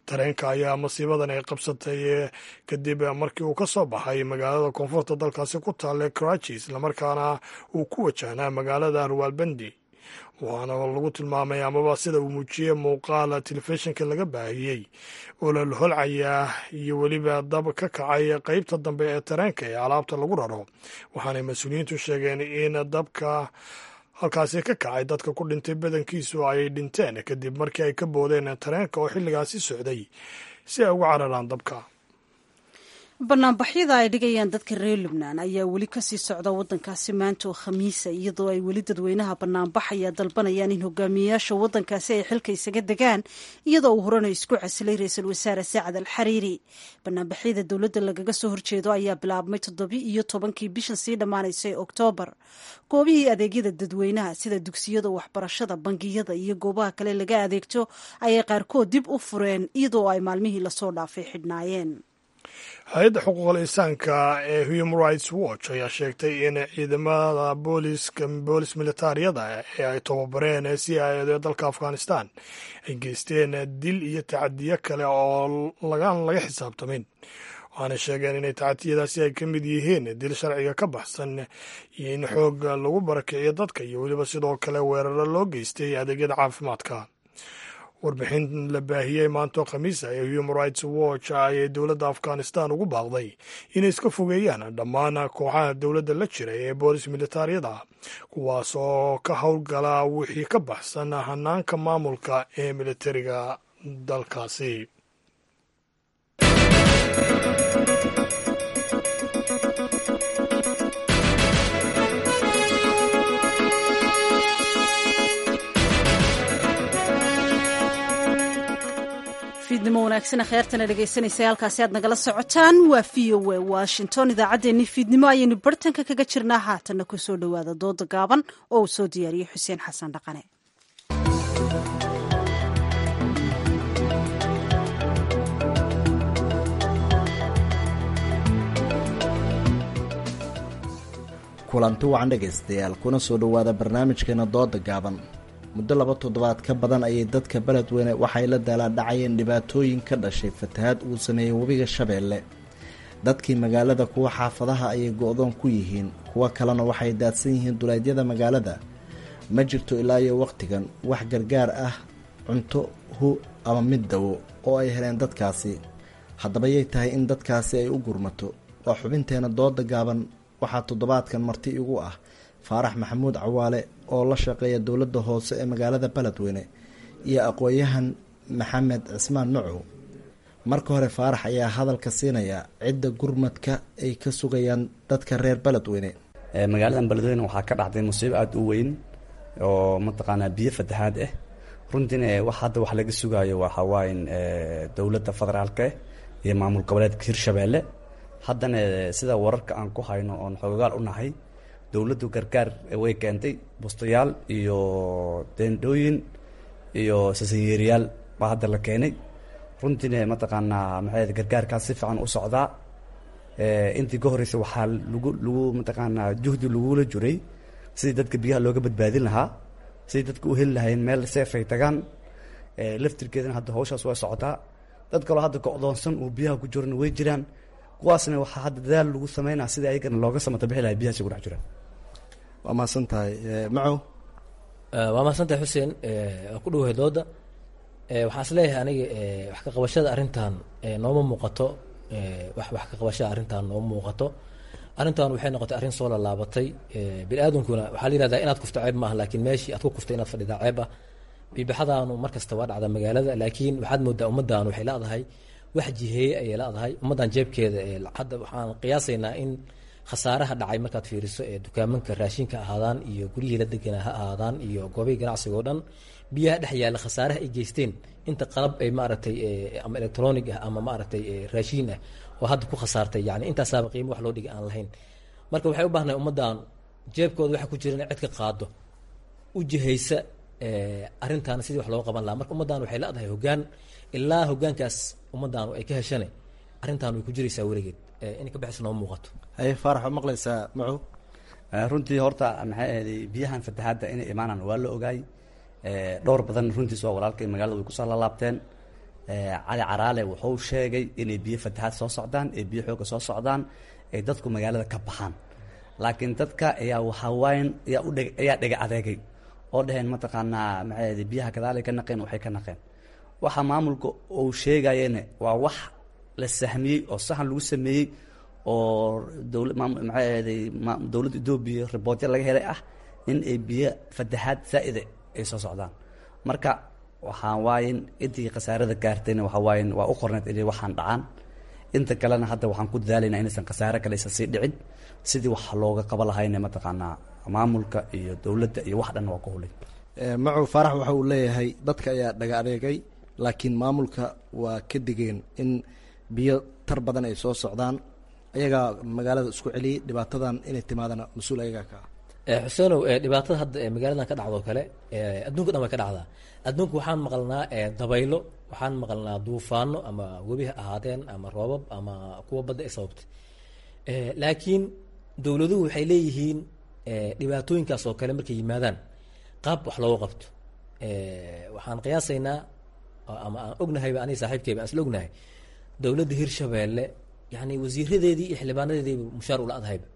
tareenka ayaa masiibadan ay qabsatay kadib markii uu ka soo baxay magaalada koonfurta dalkaasi ku taalla karachi islamarkaana uu ku wajahnaa magaalada rawalbindi waxaana lagu tilmaamay amaba sida uu muujiyey muuqaal telefishinka laga baahiyey oo la holcaya iyo weliba dab ka kacay qeybta dambe ee tareenka ee alaabta lagu raro waxaanay mas-uuliyiintu sheegeen in dabka halkaasi ka kacay dadka ku dhintay badankiisu ay dhinteen kadib markii ay ka boodeen tareenka oo xilligaasi socday si ay uga cararaan dabka. banaanbaxyada ay dhigayaan dadka reer lubnaan ayaa weli kasii socda wadankaasi maanta oo khamiisa iyadoo ay weli dadweynaha banaanbaxaya dalbanayaan in hogaamiyeyaasha wadankaasi ay xilka isaga degaan iyadoo uu horena isku casilay ra-iisul wasaare saacad al xariiri. banaanbaxyada dowladda lagaga soo horjeedo ayaa bilaabmay toddobi iyo tobankii bishan sii dhammaanaysay oktoobar. goobihii adeegyada dadweynaha sida dugsiyada waxbarashada bangiyada iyo goobaha kale laga adeegto ayay qaarkood dib u fureen iyadoo ay maalmihii lasoo dhaafay xidhnaayeen. hay-adda xuquuqul insaanka ee human rights watch ayaa sheegtay in ciidamada booliska boolis militaariyada ee ay tababareen si ay dalka afghanistan ay geysteen dil iyo tacadiyo kale oo lagaan laga xisaabtamin waxaana sheegeen inay tacadiyadaasi ay ka mid yihiin dil sharciga ka baxsan iyo in xoog lagu barakiciyo dadka iyo weliba sidoo kale weeraro loo geystay adeegyada caafimaadka. warbixin la baahiyey maanto khamiisa ee human rights watch ayay dowladda afghanistan ugu baaqday inay iska fogeeyaan dhammaan kooxaha dowladda la jira ee boolis militaariyada kuwaas oo ka howlgala wixii ka baxsan hanaanka maamulka ee militariga dalkaasi. fiidnimo wanaagsan kheyrtana dhegaysanaysa halkaasi aad nagala socotaan waa v o a washington idaacaddeenii fiidnimo ayaynu bartanka kaga jirnaa haatanna ku soo dhowaada dooda gaaban oo uu soo diyaariyey xuseen xasan dhaqane. kulanti wacan dhegaystayaal kuna soo dhowaada barnaamijkeena dooda gaaban. muddo laba toddobaad ka badan ayay dadka beledweyne waxay la daalaadhacayeen dhibaatooyin ka dhashay fatahaad uu sameeyey webiga shabeelle. dadkii magaalada kuwa xaafadaha ayay go-doon ku yihiin, kuwa kalena waxay daadsan yihiin duleedyada magaalada. ma jirto ilaa iyo wakhtigan wax gargaar ah, cunto, hu ama mid dawo oo ay heleen dadkaasi. haddaba yay tahay in dadkaasi ay u gurmato? waa xubinteena dooda gaaban. waxaa toddobaadkan marti igu ah faarax maxamuud cawaale oo la shaqeeya dowladda hoose ee magaalada beledweyne iyo aqoon-yahan maxamed cismaan nucow. marka hore faarax ayaa hadalka siinaya cidda gurmadka ay ka sugayaan dadka reer beledweyne. magaaladan beledweyne waxaa ka dhacday musiibo aada u weyn oo mataqaanaa biyo fatahaad ah. runtiina wax hadda wax laga sugaayo waxa waaye dowladda federaalka iyo maamul goboleedka hirshabeelle. haddana sida wararka aan ku hayno oon xoogaal u nahay, dowladdu gargaar way keentay bustayaal iyo deendhooyin iyo sasanyeeriyaal baa hadda la keenay. runtiina mataqaanaa maxay gargaarkaas si fiican u socdaa. intii ka horreysay waxaa lagu lagu mataqaanaa juhdi lagula jiray sidii dadka biyaha looga badbaadin lahaa, sidii dadka u heli lahayn meel seef ay tagaan. laftirkeedana hadda hawshaas waa socotaa. dad kaloo hadda go-doonsan oo biyaha ku jirana way jiraan. kuwaasna waxaa hadda dadaal lagu sameynaa sidii ayagana looga samata bixi lahay biyahaasi ku dhex jiraan. waa mahadsan tahay macow. waa mahadsan tahay xuseen. waa ku dhowahay dooda. waxaan is leeyahay aniga wax ka qabashada arrintan nooma muuqato. wax wax ka qabashada arrintan nooma muuqato. arrintan waxay noqotay arrin soo laalaabatay. bini aadamkuna waxaa la yihahdaa inaad kufto ceeb maaha, laakiin meeshii aad ku kuftay inaad fadhidaa ceeb ah. biibixadaanu mar kasta waa dhacda magaalada, laakiin waxaad moodaa ummaddan waxay leedahay wax jiheeye ayay leedahay. ummaddan jeebkeeda hadda waxaan qiyaasaynaa in khasaaraha dhacay markaad fiiriso ee dukaamanka raashinka ahaadaan iyo guryihii la deganaa ha ahaadaan iyo goobihii ganacsiga oo dhan, biyaha dhex yaalla khasaaraha ay geysteen inta qalab ay maaragtay ama electronic ah ama maaragtay raashiin ah oo hadda ku khasaartay, yani intaasaaba qiimo wax loo dhigay aan lahayn. marka waxay u baahnahay ummaddan jeebkooda waxa ku jira in cid ka qaado u jihaysa arrintaana sidii wax looga qaban lahaa. marka ummaddan waxay leedahay hoggaan, ilaa hoggaankaas ummaddaanu ay ka heshane arrintan way ku jiraysaa weligeed inay ka baxaysa nooma muuqato. haye faarax waa maqlaysaa macow. runtii horta maxay ahayd biyahan fatahaadda inay imaanaan waa la ogaay. dhowr badan runtiis waa walaalkay magaalada way kusoo laalaabteen. cali caraale wuxuu sheegay inay biyo fatahaad soo socdaan ee biyo xooga soo socdaan ay dadku magaalada ka baxaan laakiin dadka ayaa waxaa waayan ayaa u dheg ayaa dhega adeegay oo dhaheen mataqaanaa maxay biyaha gadaalay ka naqeen waxay ka naqeen waxa maamulka uu sheegayeen waa wax la sahmiyey oo saxan lagu sameeyey oo dowlad maxay dowladda Itoobiya reportyo laga helay ah in ay biyo fatahaad zaa'id ay soo socdaan marka waxaan waayin intii khasaarada gaartayna waxa waayin waa u qorneed inay waxaan dhacaan inta kalena hadda waxaan ku dadaalaynaa inaysan khasaare kale aysan sii dhicin sidii wax looga qaba lahayna mataqaanaa maamulka iyo dowladda iyo wax dhan waa ku hulay macu farax waxa uu leeyahay dadka ayaa dhaga adeegay laakiin maamulka waa ka digeen in biyo tar badan ay soo socdaan ayagaa magaalada isku celiyey dhibaatadan inay timaadana mas-uul ayagaa ka ah xuseenow dhibaatada hadda magaaladan ka dhacdo kale adduunka dhan way ka dhacdaa adduunka waxaan maqalnaa dabaylo waxaan maqalnaa duufaano ama webi ha ahaadeen ama roobab ama kuwa badda ay sababtay laakiin dowladuhu waxay leeyihiin dhibaatooyinkaas oo kale markay yimaadaan qaab wax looga qabto waxaan qiyaasaynaa ama aan ognahayba aniga saaxiibkeyba aan isla ognahay dowladda hirshabeelle yani wasiiradeedii iyo xildhibaanadeediiba mushaar ula adhayba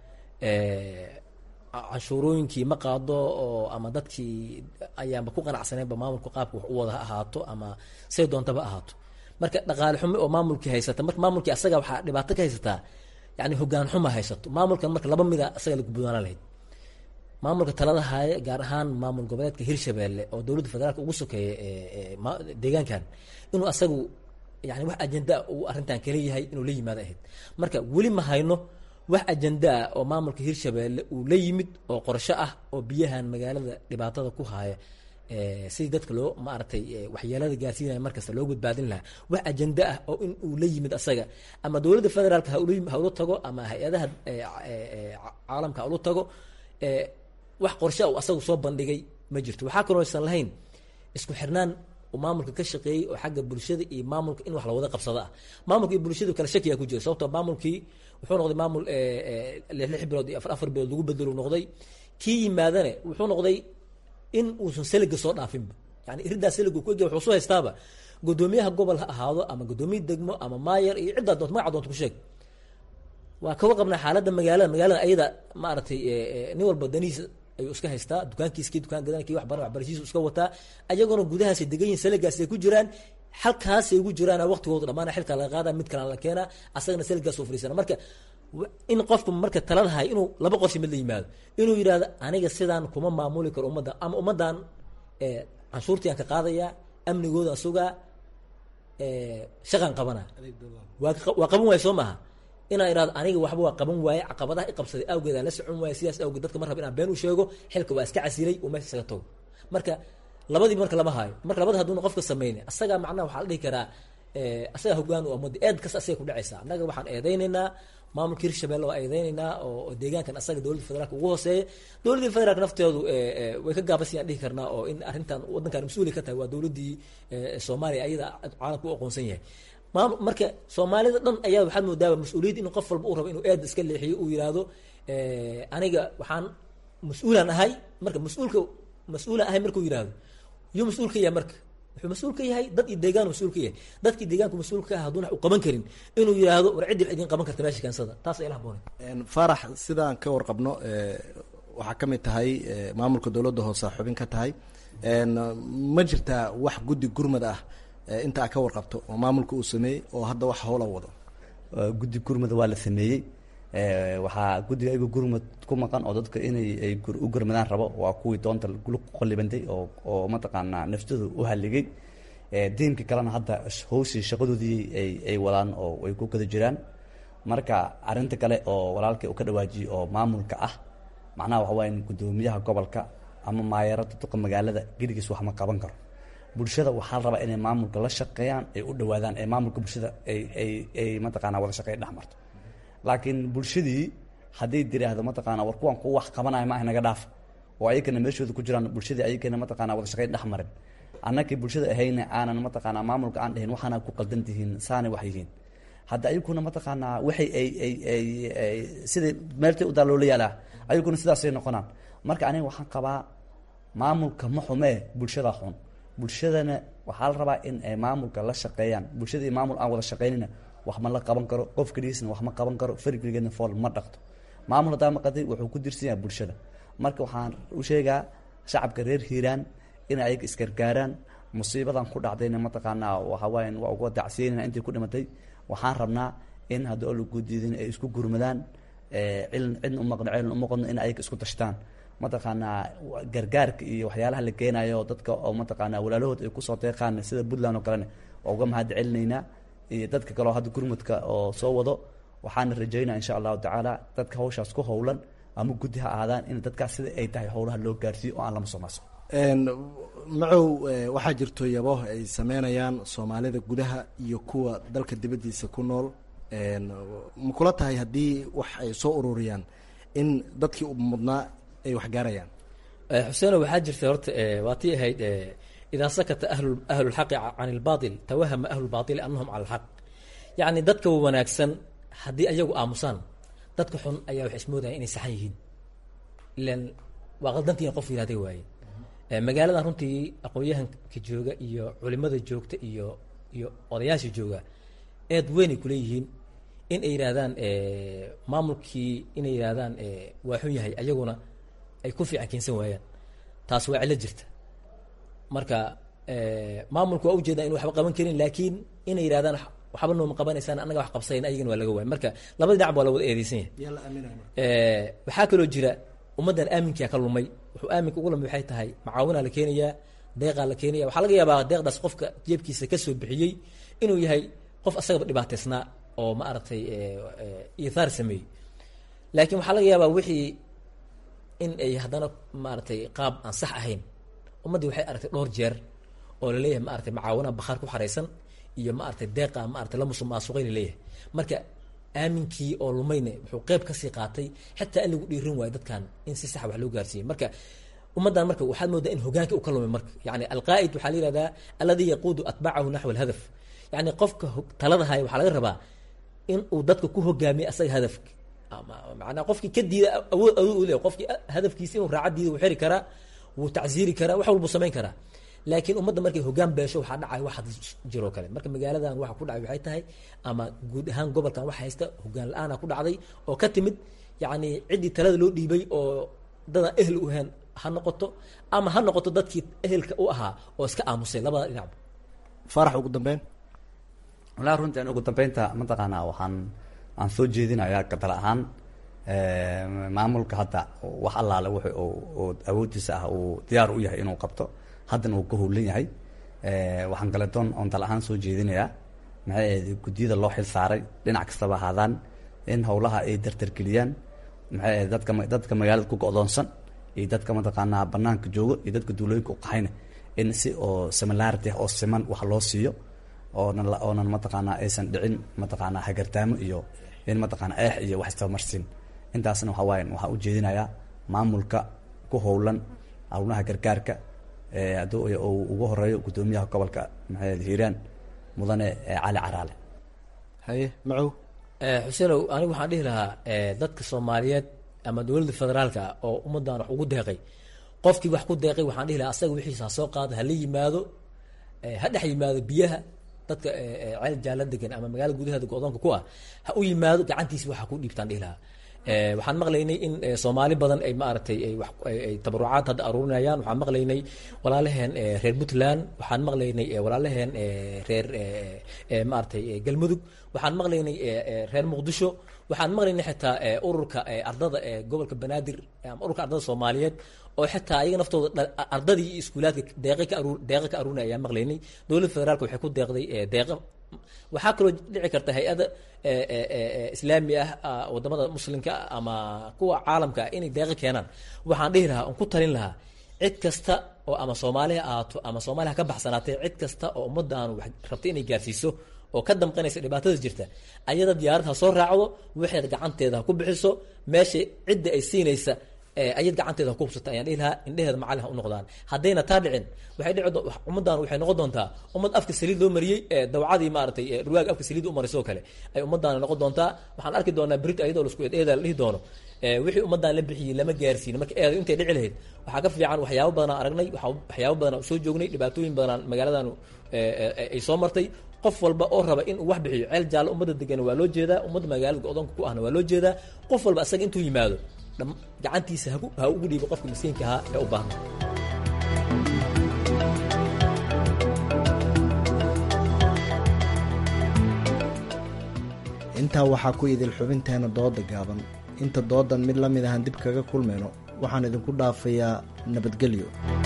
canshuurooyinkii ma qaado oo ama dadkii ayaanba ku qanacsaneenba maamulka qaabka wax u wada ha ahaato ama say doontaba ahaato marka dhaqaale xumo oo maamulkii haysata marka maamulkii asaga waxaa dhibaato ka haysataa yani hogaan xuma haysato maamulkan marka laba mida asaga lagu budwaanaan lahayd maamulka talada haaye gaar ahaan maamul goboleedka hirshabeelle oo dowladda federaalka ugu sokeeya deegaankan inuu asagu yani wax ajenda uu arrintan kala yahay inuu la yimaado ahayd marka weli ma hayno wax ajendaa oo maamulka hirshabeelle uu la yimid oo qorsho ah oo biyahan magaalada dhibaatada ku haaya sidii dadka loo maaragtay waxyeelada gaarsiinaya markasta loo badbaadin lahaa wax ajenda ah oo in uu la yimid asaga ama dowladda federaalka ha ula tago ama hay-adaha caalamka ha ula tago wax qorsho uu asagu soo bandhigay ma jirto waxaa kaloo aysan lahayn isku xirnaan uu maamulka ka shaqeeyey oo xagga bulshada iyo maamulka in wax lawada qabsado ah maamulka iyo bulshadu kala shakiyaa ku jira sababtoo maamulkii wuxuu noqday maamul lix lix bilood iyo afar afar bilood lagu bedelo noqday kii yimaadane wuxuu noqday in uusan seliga soo dhaafinba yani iridaa seliga ku egya wuxuu soo haystaaba gudoomiyaha gobol ha ahaado ama gudoomiye degmo ama maayer iyo ciddaa doonto magaca doonto ku sheeg waa kaga qabnaa xaaladda magaalada magaalada ayada maaragtay nin walba danihiisa ayuu iska haystaa dukaankiiskii dukaan gadanakii wax baran waxbarashiisu iska wataa ayagoona gudahaasay degan yihin seligaas ay ku jiraan halkaasay ugu jiraan waqtigooda dhamaana xilka laga qaada mid kalena la keenaa asagana seligaas oo fariisana marka in qofku marka taladahay inuu laba qorshe mid la yimaado inuu yidhaahdo aniga sidaan kuma maamuli karo ummadda ama ummaddan canshuurtiaan ka qaadayaa amnigoodaan sugaa shaqaan qabanaa waa waa qaban waaya soo maaha inaan idhahdo aniga waxba waa qaban waaye caqabadaha i qabsaday awgeed aan la socon waaye sidaas awgeed dadka mar raba inaan been u sheego xilka waa iska casilay uu meesha isaga tago marka labadii marka lama haayo marka labada haduuna qofka sameynay asagaa macnaha waxaa la dhihi karaa asagaa hogaan u amada eed kasta asaga ku dhacaysa annaga waxaan eedeynaynaa maamulka hirshabelle waa eedeynaynaa oo deegaankan asaga dowladda federaalka ugu hooseeya dowladdii federaalka nafteedu way ka gaabasayaan dhihi karnaa oo in arrintan waddankan mas-uuli ka tahay waa dowladdii soomaaliya ayada caalamka u aqoonsan yahay maam marka soomaalida dhan ayaa waxaad moodaaba mas-uuliyad inuu qof walba uu rabo inuu eed iska leexiyo uu yidhaahdo aniga waxaan mas-uulaan ahay marka mas-uulka mas-uulaan ahay markuu yidhaahdo yuu mas-uul ka yahay marka wuxuu mas-uul ka yahay dad iyo deegaan mas-uul ka yahay dadkii deegaanku mas-uul ka ah haduuna wax u qaban karin inuu yidhaahdo war ciddii idin qaban karta meesha keensada taas ay la haboonay faarax sidaan ka warqabno waxaa ka mid tahay maamulka dowladda hoose xubin ka tahay ma jirtaa wax guddi gurmad ah inta a ka warqabto oo maamulka uu sameeyey oo hadda wax howla wado guddi gurmada waa la sameeyey waxaa guddiga ayaga gurmad ku maqan oo dadka inay ay u gurmadaan rabo waa kuwii doonta ku qallibantay oo oo mataqaanaa naftooda u halligay diimka kalena hadda howshii shaqadoodii ay ay wadaan oo ay ku kada jiraan marka arrinta kale oo walaalkay uu ka dhawaajiyey oo maamulka ah macnaha waxa waaye in guddoomiyaha gobolka ama maayarada duqa magaalada geligiis wax ma qaban karo bulshada waxaa la rabaa inay maamulka la shaqeeyaan ay u dhawaadaan ee maamulka bulshada ay ay ay mataqaanaa wada shaqeey dhex marto laakiin bulshadii hadday tiraahdo mataqaanaa war kuwan kuwa wax qabanaya ma ah naga dhaaf oo ayagana meeshooda ku jiraan bulshadii ayagana mataqaanaa wada shaqeey dhex marin annakii bulshada ahayna aanan mataqaanaa maamulka aan dhahin waxaana ku qaldan tihiin saana wax yihiin hadda ayaguna mataqaanaa waxay ay ay ay ay sidii meeltay u daaloola yaalaa ayaguna sidaasay noqonaan marka aniga waxaan qabaa maamulka ma xumee bulshada xun bulshadana waxaa la rabaa in ay maamulka la shaqeeyaan. bulshada iyo maamul aan wada shaqeynina wax ma la qaban karo, qof keligiisna wax ma qaban karo, farigeligeedna fool ma dhaqto. maamul haddaa maqatay wuxuu ku dirsan yahay bulshada. marka waxaan u sheegaa shacabka reer hiiraan inay ayaga isgargaaraan. musiibadan ku dhacdayna mataqaanaa waxawaaye waa uga dacsiyeynana intii ku dhimatay. waxaan rabnaa in haddii oo lagu diidin ay isku gurmadaan, cilin cidna umaqno cilin umaqno in ayaga isku tashtaan. mataqaanaa gargaarka iyo waxyaalaha la geenayo dadka oo mataqaanaa walaalahood ay kusoo deeqaan sida puntland oo kalena waa uga mahad celinaynaa, iyo dadka kaleo hadda gurmudka oo soo wado. waxaana rajaynaa insha allahu tacaala dadka hawshaas ku howlan ama guddi ha ahaadaan in dadkaas sida ay tahay howlaha loo gaarsiiyo oo aan lama soo maaso. macow waxaa jirto yabo ay sameynayaan soomaalida gudaha iyo kuwa dalka dibaddiisa ku nool. ma kula tahay haddii wax ay soo ururiyaan in dadkii u mudnaa ay wax gaarayaan? xuseeno waxaa jirta horta waa tii ahayd idaa sakata ahlu ahlulxaqi can ilbaatil tawahama ahlulbaaili annahum cala alxaq. yacni dadka wanaagsan haddii ayagu aamusaan, dadka xun ayaa wax ismoodaya inay saxan yihiin. ilan waa qaldantiina qof yihahday waaye. magaaladan runtii aqoon-yahanka jooga iyo culimada joogta iyo iyo odayaasha jooga eed weynay kuleeyihiin in ay yidhaahdaan maamulkii inay yidhaahdaan waa xun yahay, ayaguna ay ku fiican keensan waayaan. taas waa cilo jirta. marka maamulku waa ujeedaa inu waxba qaban karin, laakiin inay yidhahdaan waxba nooma qabanaysaan annaga wax qabsayn ayagana waa laga waaya. marka labada dhinac waa la wada eedeysan yahay. waxaa kaloo jira ummaddan aaminkaa ka lumay. wuxuu aaminka ugu lumay waxay tahay macaawinaa la keenayaa, deeqaa la keenaya. waxaa laga yaabaa deeqdaas qofka jeebkiisa ka soo bixiyey inuu yahay qof asagaba dhibaateysnaa oo ma aragtay iithaar sameeyey. laakiin waxaa laga yaabaa wixii in ay haddana maaragtay qaab aan sax ahayn. ummaddii waxay aragtay dhowr jeer oo laleeyahay maaragtay macaawinaa bakhaar ku xaraysan iyo maaragtay deeqa maaragtay la musuqmaasuqay laleeyahay. marka aaminkii oo lumayne wuxuu qeyb kasii qaatay xitaa in lagu dhiirin waayo dadkan in si sax wax loo gaarsiiyey. marka ummaddan marka waxaad moodaa in hogaanka uu ka lumay. marka yani alqaa'id waxaa la yihahdaa alladii yaquudu atbacahu naxwa alhadaf. yani qofka talada haya waxaa laga rabaa in uu dadka ku hogaamiyo asaga hadafka. manaa qofkii ka diida awood awood u leeyahay qofkii hadafkiisa inuu raaca diida wuu xiri karaa, wuu tacsiiri karaa, wax walbuu samayn karaa. laakiin ummadda markay hogaan beesho waxaa dhacay wax jiroo kale. marka magaaladan waxa ku dhacay waxay tahay ama guud ahaan gobolkan waxa haysta hogaan la-aana ku dhacday oo ka timid yacni ciddii talada loo dhiibay oo dadaan ehel u ahayn ha noqoto ama ha noqoto dadkii ehelka u ahaa oo iska aamusay labada dhinacba. faarax ugu dambeyn. walaa runtii an ugu dambeynta mataqaanaa waxaan aan soo jeedinayaa gadal ahaan maamulka hadda wax allaale w oo awoodiisa ah uu diyaar u yahay inuu qabto haddana uu ka howlan yahay. waxaan kale doon oon dal ahaan soo jeedinayaa maxay ahayd guddiyada loo xil saaray dhinac kastaba ahaadaan in howlaha ay dardargeliyaan. maxay ahayd dadka dadka magaalada ku go'doonsan iyo dadka mataqaanaa banaanka joogo iyo dadka duulooyinka u qaxayna in si oo similarity oo siman wax loo siiyo oonan oonan mataqaanaa aysan dhicin mataqaanaa hagartaamo iyo in mataqaanaa eex iyo wax istamarsiin. intaasna waxaa waaye waxaan u jeedinayaa maamulka ku howlan howlaha gargaarka hadduu ugu horeeyo guddoomiyaha gobolka maxay hiiraan mudane cali caraale. haye macow. xuseenow anigu waxaan dhihi lahaa dadka soomaaliyeed ama dowladda federaalka oo ummaddan wax ugu deeqay, qofkii wax ku deeqay waxaan dhihi lahaa asaga wixiisa ha soo qaado, hala yimaado, ha dhex yimaado biyaha dadka ceel jaala degan ama magaalada gudaheeda go-doonka ku ah ha u yimaado gacantiisa waxa ku dhiibtaan dhihi lahaa. waxaan maqlaynay in soomaali badan ay maaragtay ay tabarucaad hadda aruurinayaan. waxaan maqlaynay walaalaheen reer puntland, waxaan maqlaynay walaalaheen reer maaragtay galmudug, waxaan maqlaynay reer muqdisho, waxaan maqlaynay xitaa ururka ardada ee gobolka banaadir ama ururka ardada soomaaliyeed oo xitaa ayaga naftooda ardadii iyo iskuulaadka deeqa ka aruur deeqa ka aruurinaya ayaan maqlaynay. dowladda federaalka waxay ku deeqday deeqa. waxaa kaloo dhici karta hay-ada islaami ah wadamada muslimka ama kuwa caalamka inay deeqo keenaan. waxaan dhihi lahaa on ku talin lahaa cid kasta oo ama soomaaliha ahaato ama soomaaliha ka baxsanaatee cid kasta oo ummaddan wax rabta inay gaarsiiso oo ka damqanaysa dhibaatada jirta ayada diyaarad ha soo raacdo, waxeed gacanteeda ha ku bixiso, meesha cidda ay siinaysa ayad gacanteeda ku hubsata ayaan dhihi lahaa indheheeda macallin ha u noqdaan haddayna taa dhicin waxay dhici ummaddan waxay noqon doontaa ummad afka saliid loo mariyey dawcadii maaragtay ruwaag afka saliid u marisoo kale ay ummaddaana noqon doontaa waxaan arki doonaa berit ayadoo lasku eeda la dhihi doono wixii ummaddan la bixiyey lama gaarsiin marka eedo intay dhici lahayd waxaa ka fiican waxyaabo badanaa aragnay waxyaabo badanaa soo joognay dhibaatooyin badanaa magaaladan ay soo martay qof walba oo raba inuu wax bixiyo ceel jaallo ummadda degan waa loo jeedaa ummadda magaalada go-doonka ku ahna waa loo jeedaa qof walba asaga intuu yimaado gacantiisa ha ugu dhiibo qofka miskiinka ahaa ee u baahna intaa waxaa ku idil xubinteena dooda gaaban inta doodan mid la mid ahaan dib kaga kulmayno waxaan idinku dhaafayaa nabadgelyo.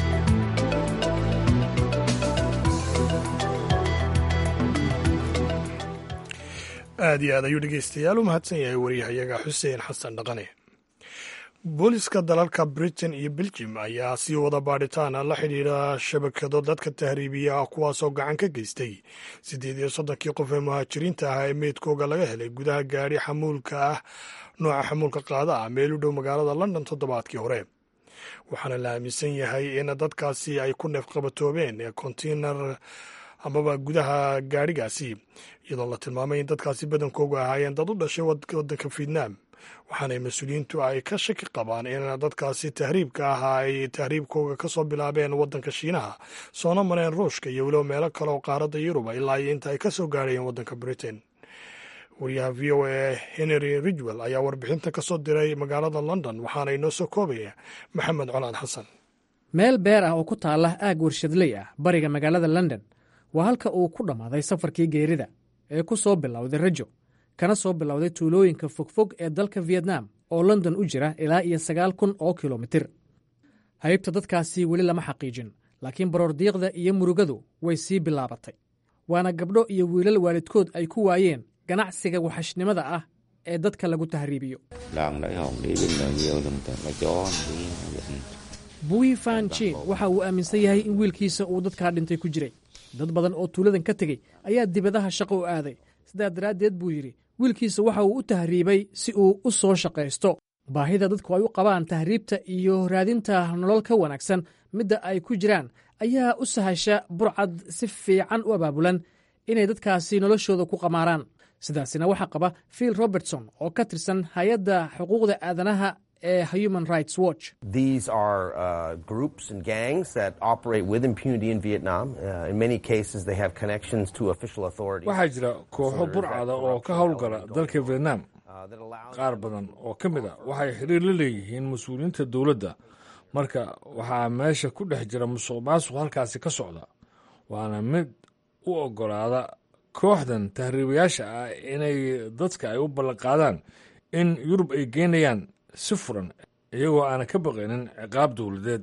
aad iyo aad ayuu dhegeystayaal u mahadsan yahay wariyahayaga xuseen xasan dhaqane. booliska dalalka britain iyo belgium ayaa sii wada baadhitaana la xidhiidha shabakado dadka tahriibiya ah kuwaasoo gacan ka geystay siddeed iyo soddonkii qof ee muhaajiriinta ah ee meydkooga laga helay gudaha gaadhi xamuulka ah nooca xamuulka qaada ah meel u dhow magaalada london toddobaadkii hore. waxaana la aaminsan yahay in dadkaasi ay ku neefqabatoobeen ee konteynar amaba gudaha gaadhigaasi iyadoo la tilmaamay in dadkaasi badankoogu ahaayeen dad u dhashay waddanka vietnam waxaana mas-uuliyiintu ay ka shaki qabaan in dadkaasi tahriibka ahaa ay tahriibkooga ka soo bilaabeen waddanka shiinaha soona mareen ruushka iyo weliba meelo kale oo qaaradda yuruba ilaa iyo inta ay ka soo gaadhayeen waddanka britain. wariyaha v o a henry ridwell ayaa warbixinta ka soo diray magaalada london waxaana inoo soo koobaya maxamed colaan xasan. meel beer ah oo ku taala aag warshadley ah bariga magaalada london waa halka uu ku dhammaaday safarkii geerida ee ku soo bilowday rajo kana soo bilowday tuulooyinka fogfog ee dalka vietnam oo london u jira ilaa iyo sagaal kun oo kilomitir. haybta dadkaasi weli lama xaqiijin laakiin baroordiiqda iyo murugadu way sii bilaabatay waana gabdho iyo wiilal waalidkood ay ku waayeen ganacsiga waxashnimada ah ee dadka lagu tahriibiyo. bui fan jin waxa uu aaminsan yahay in wiilkiisa uu dadkaa dhintay ku jiray. dad badan oo tuuladan ka tegey ayaa dibadaha shaqo u aaday sidaa daraaddeed buu yidhi wiilkiisa waxa uu u tahriibay si uu u soo shaqaysto. baahida dadku ay u qabaan tahriibta iyo raadinta nolol ka wanaagsan midda ay ku jiraan ayaa u sahasha burcad si fiican u abaabulan inay dadkaasi noloshooda ku qamaaraan. sidaasina waxaa qaba phil robertson oo ka tirsan hay-adda xuquuqda aadanaha ee human rights watch. These are uh, groups and gangs that operate with impunity in Vietnam. Uh, in many cases they have connections to official authorities. waxaa jira kooxo burcada oo ka howlgala dalka Vietnam. qaar badan oo ka mid a waxay xiriir la leeyihiin mas-uuliyiinta dowladda marka waxaa meesha ku dhex jira musuqmaasuq halkaasi ka socda waana mid u ogolaada kooxdan tahriibayaasha ah inay dadka ay u ballanqaadaan in yurub ay geynayaan si furan iyagoo aanan ka baqaynin ciqaab dowladeed.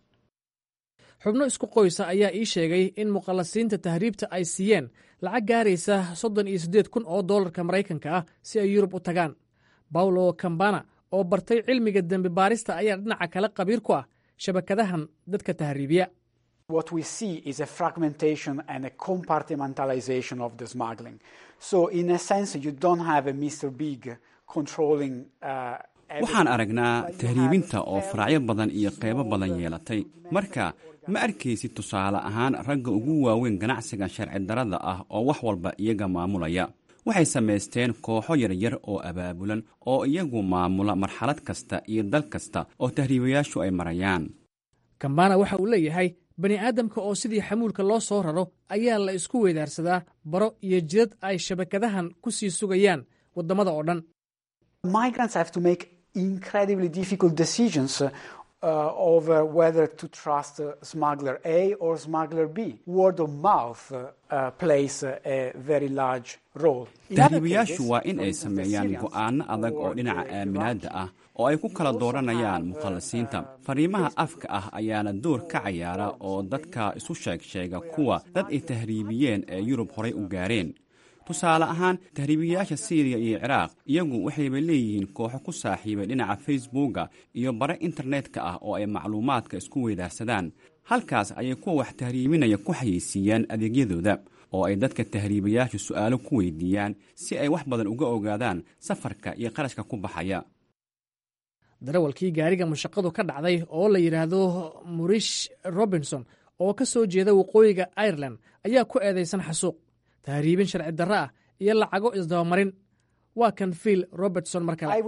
xubno isku qoysa ayaa ii sheegay in muqallasiinta tahriibta ay siiyeen lacag gaaraysa soddon iyo siddeed kun oo dollarka maraykanka ah si ay yurub u tagaan. paulo cambana oo bartay cilmiga dembi baarista ayaa dhinaca kale qabiir ku ah shabakadahan dadka tahriibiya. What we see is a fragmentation and a compartmentalization of the smuggling. So in a sense you don't have a mister Big controlling uh, waxaan aragnaa tahriibinta oo faracyo badan iyo qaybo badan yeelatay marka ma arkaysid tusaale ahaan ragga ugu waaweyn ganacsiga sharci darrada ah oo wax walba iyaga maamulaya. waxay samaysteen kooxo yaryar oo abaabulan oo iyagu maamula marxalad kasta iyo dal kasta oo tahriibayaashu ay marayaan. kambana waxa uu leeyahay bani aadamka oo sidii xamuulka loo soo raro ayaa la isku weydaarsadaa baro iyo jidad ay shabakadahan ku sii sugayaan waddamada oo dhan. Migrants have to make incredibly difficult decisions uh, over whether to trust uh, smuggler A or smuggler B. Word of mouth uh, uh, plays uh, a very large role. tahriibayaashu waa in ay sameeyaan go'aano adag oo dhinaca aaminaadda ah oo ay ku kala dooranayaan mukhallisiinta. fariimaha afka ah ayaana door ka cayaara oo dadka isu sheeg sheega kuwa dad ay tahriibiyeen ee yurub horay u gaareen. tusaale ahaan tahriibiyaasha siiriya iyo ciraaq iyagu waxayba leeyihiin kooxo ku saaxiibay dhinaca facebooka iyo bare internetka ah oo ay macluumaadka isku weydaarsadaan. halkaas ayay kuwa wax tahriibinaya ku xayeysiiyaan adeegyadooda oo ay dadka tahriibayaashu su'aalo ku weydiiyaan si ay wax badan uga ogaadaan safarka iyo qarashka ku baxaya. darawalkii gaariga mashaqadu ka dhacday oo la yidhaahdo murish robinson oo ka soo jeeda waqooyiga ireland ayaa ku eedaysan xasuuq tahriibin sharci darro ah iyo lacago isdabamarin waa kan phil robertson mar kale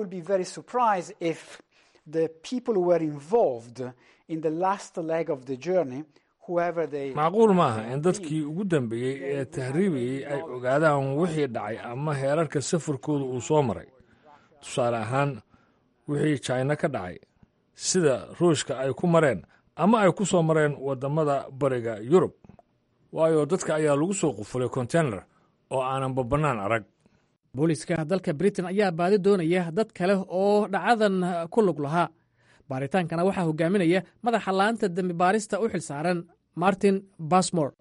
macquul maaha in dadkii ugu dambeeyey ee tahriibayey ay ogaadaan wixii dhacay ama heerarka safarkooda uu soo maray tusaale ahaan wixii jina ka dhacay sida ruushka ay ku mareen ama ay ku soo mareen waddamada bariga yurub waayo dadka ayaa lagu soo qufulay konteynar oo aananba bannaan arag booliiska dalka britain ayaa baadi doonaya dad kale oo dhacadan ku lug lahaa baaritaankana waxaa hogaaminaya madaxa laanta dembi baarista u xil saaran martin basmore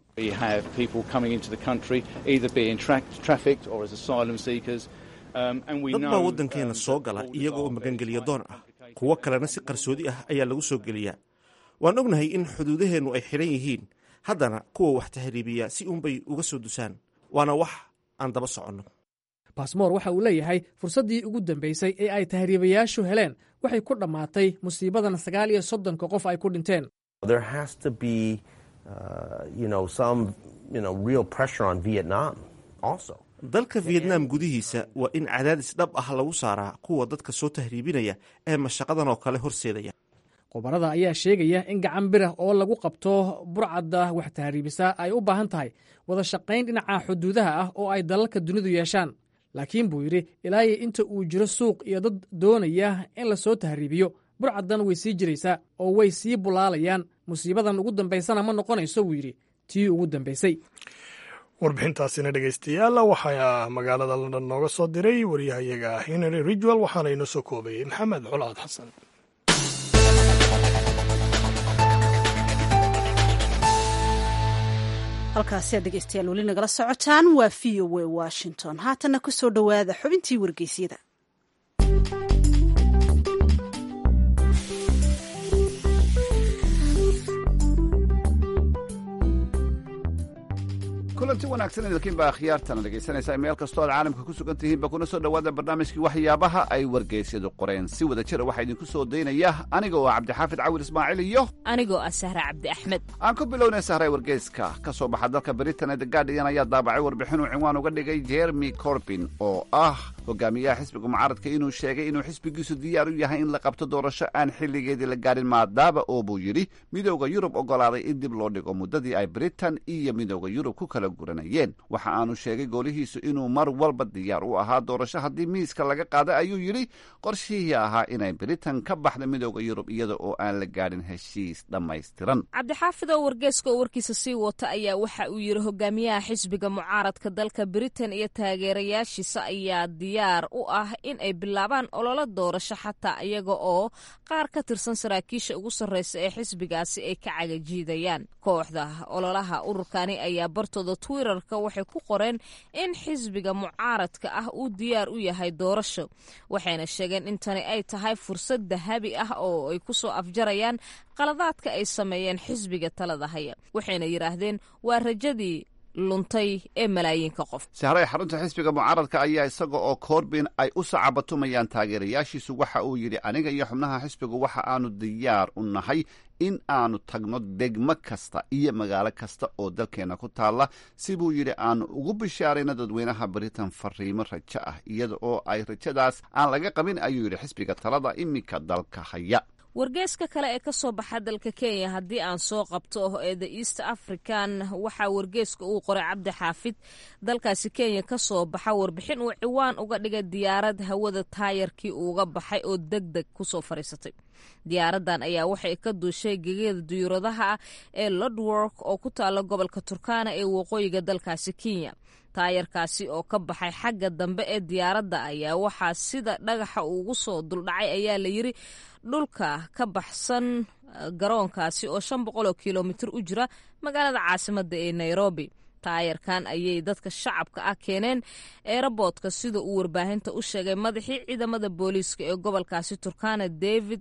dad baa waddankeena soo gala iyaga oo magangeliyo doon ah kuwo kalena si qarsoodi ah ayaa lagu soo geliyaa waan ognahay in xuduudaheennu ay xidhan yihiin haddana kuwa wax tahriibiya si uunbay uga soo dusaan waana wax aan daba soconno basmore waxa uu leeyahay fursaddii ugu dambaysay ee ay tahriibayaashu heleen waxay ku dhammaatay musiibadan sagaal iyo soddonka qof ay ku dhinteen dalka vietnam gudihiisa waa in cadaadis dhab ah lagu saaraa kuwa dadka soo tahriibinaya ee mashaqadan oo kale horseedaya khubarada ayaa sheegaya in gacan birah oo lagu qabto burcadda wax tahriibisa ay u baahan tahay wada shaqayn dhinaca xuduudaha ah oo ay dalalka dunidu yeeshaan laakiin buu yidhi ilaayo inta uu jiro suuq iyo dad doonaya in la soo tahriibiyo burcaddan way sii jiraysaa oo way sii bulaalayaan musiibadan ugu dambaysana ma noqonayso buu yidhi tii ugu dambaysay warbixintaasina dhegaystayaal waxaa magaalada london nooga soo diray waryahayaga henry ridwell waxaana inoo soo koobayey maxamed colaad xasan. halkaasi aad dhegeystayaal weli nagala socotaan waa v o a washington haatana ku soo dhowaada xubintii wargeysyada. kulanti wanaagsan idinkiin baa khiyaartana dhegaysanaysaa meel kastoo aad caalamka ku sugan tihiinba kuna soo dhowaada barnaamijkii waxyaabaha ay wargeysyadu qoreen si wada jira waxaa idinku soo daynaya aniga oo cabdixaafid cawir ismaaciil iyo anigoo ah sahre cabdi axmed. aan ku bilownay sahray wargeyska ka soo baxa dalka britain ee the guardian ayaa daabacay warbixin uu cinwaan uga dhigay jeremy corbin oo ah hogaamiyaha xisbiga mucaaradka inuu sheegay inuu xisbigiisu diyaar u yahay in la qabto doorasho aan xilligeedii la gaarin maadaaba oo buu yidhi midooda yurub ogolaaday in dib loo dhigo muddadii ay britain iyo midooda yurub ku kala guranayeen. waxa aanu sheegay goolihiisu inuu mar walba diyaar u ahaa doorasho haddii miiska laga qaada ayuu yidhi qorshihii ahaa inay britain ka baxda midooda yurub iyada oo aan la gaadhin heshiis dhammaystiran. cabdixaafid oo wargeyska oo warkiisa sii wata ayaa waxa uu yidhi hogaamiyaha xisbiga mucaaradka dalka britain iyo taageerayaashiisa ayaa diyaar u ah in ay bilaabaan ololo doorasho xataa iyaga oo qaar ka tirsan saraakiisha ugu sarreysa ee xisbigaasi ay ka cagajiidayaan. kooxda ololaha ururkani ayaa bartooda twitterka waxay ku qoreen in xisbiga mucaaradka ah uu diyaar u yahay doorasho waxayna sheegeen in tani ay tahay fursad dahabi ah oo ay ku soo afjarayaan qaladaadka ay sameeyeen xisbiga talada haya. waxayna yidhaahdeen waa rajadii luntay ee malaayiinka qof. sahray xarunta xisbiga mucaaradka ayaa isaga oo corbin ay u sacabatumayaan taageerayaashiisu waxa uu yidhi aniga iyo xubnaha xisbigu waxa aanu diyaar u nahay in aanu tagno degmo kasta iyo magaalo kasta oo dalkeenna ku taalla si buu yidhi aanu ugu bishaarayno dadweynaha britain fariimo rajo ah iyada oo ay rajadaas aan laga qabin ayuu yidhi xisbiga talada iminka dalka haya. wargeyska kale ee ka soo baxa dalka kenya haddii aan soo qabto ee the east african waxaa wargeyska uu qoray cabdi xaafid dalkaasi kenya ka soo baxa warbixin uu ciwaan uga dhigay diyaarad hawada taayarkii uuga baxay oo deg deg kusoo fadhiisatay. diyaaradan ayaa waxay ka duushay gegada diyuuradaha ah ee lodwork oo ku taala gobolka turkana ee waqooyiga dalkaasi kenya. taayarkaasi oo ka baxay xagga dambe ee diyaaradda ayaa waxaa sida dhagaxa ugu soo duldhacay ayaa la yiri dhulka ka baxsan garoonkaasi oo shan boqol oo kilomitir u jira magaalada caasimadda ee nairobi. taayarkan ayay dadka shacabka ah keeneen eeraboodka sida uu warbaahinta u sheegay madaxii ciidamada booliiska ee gobolkaasi turkana david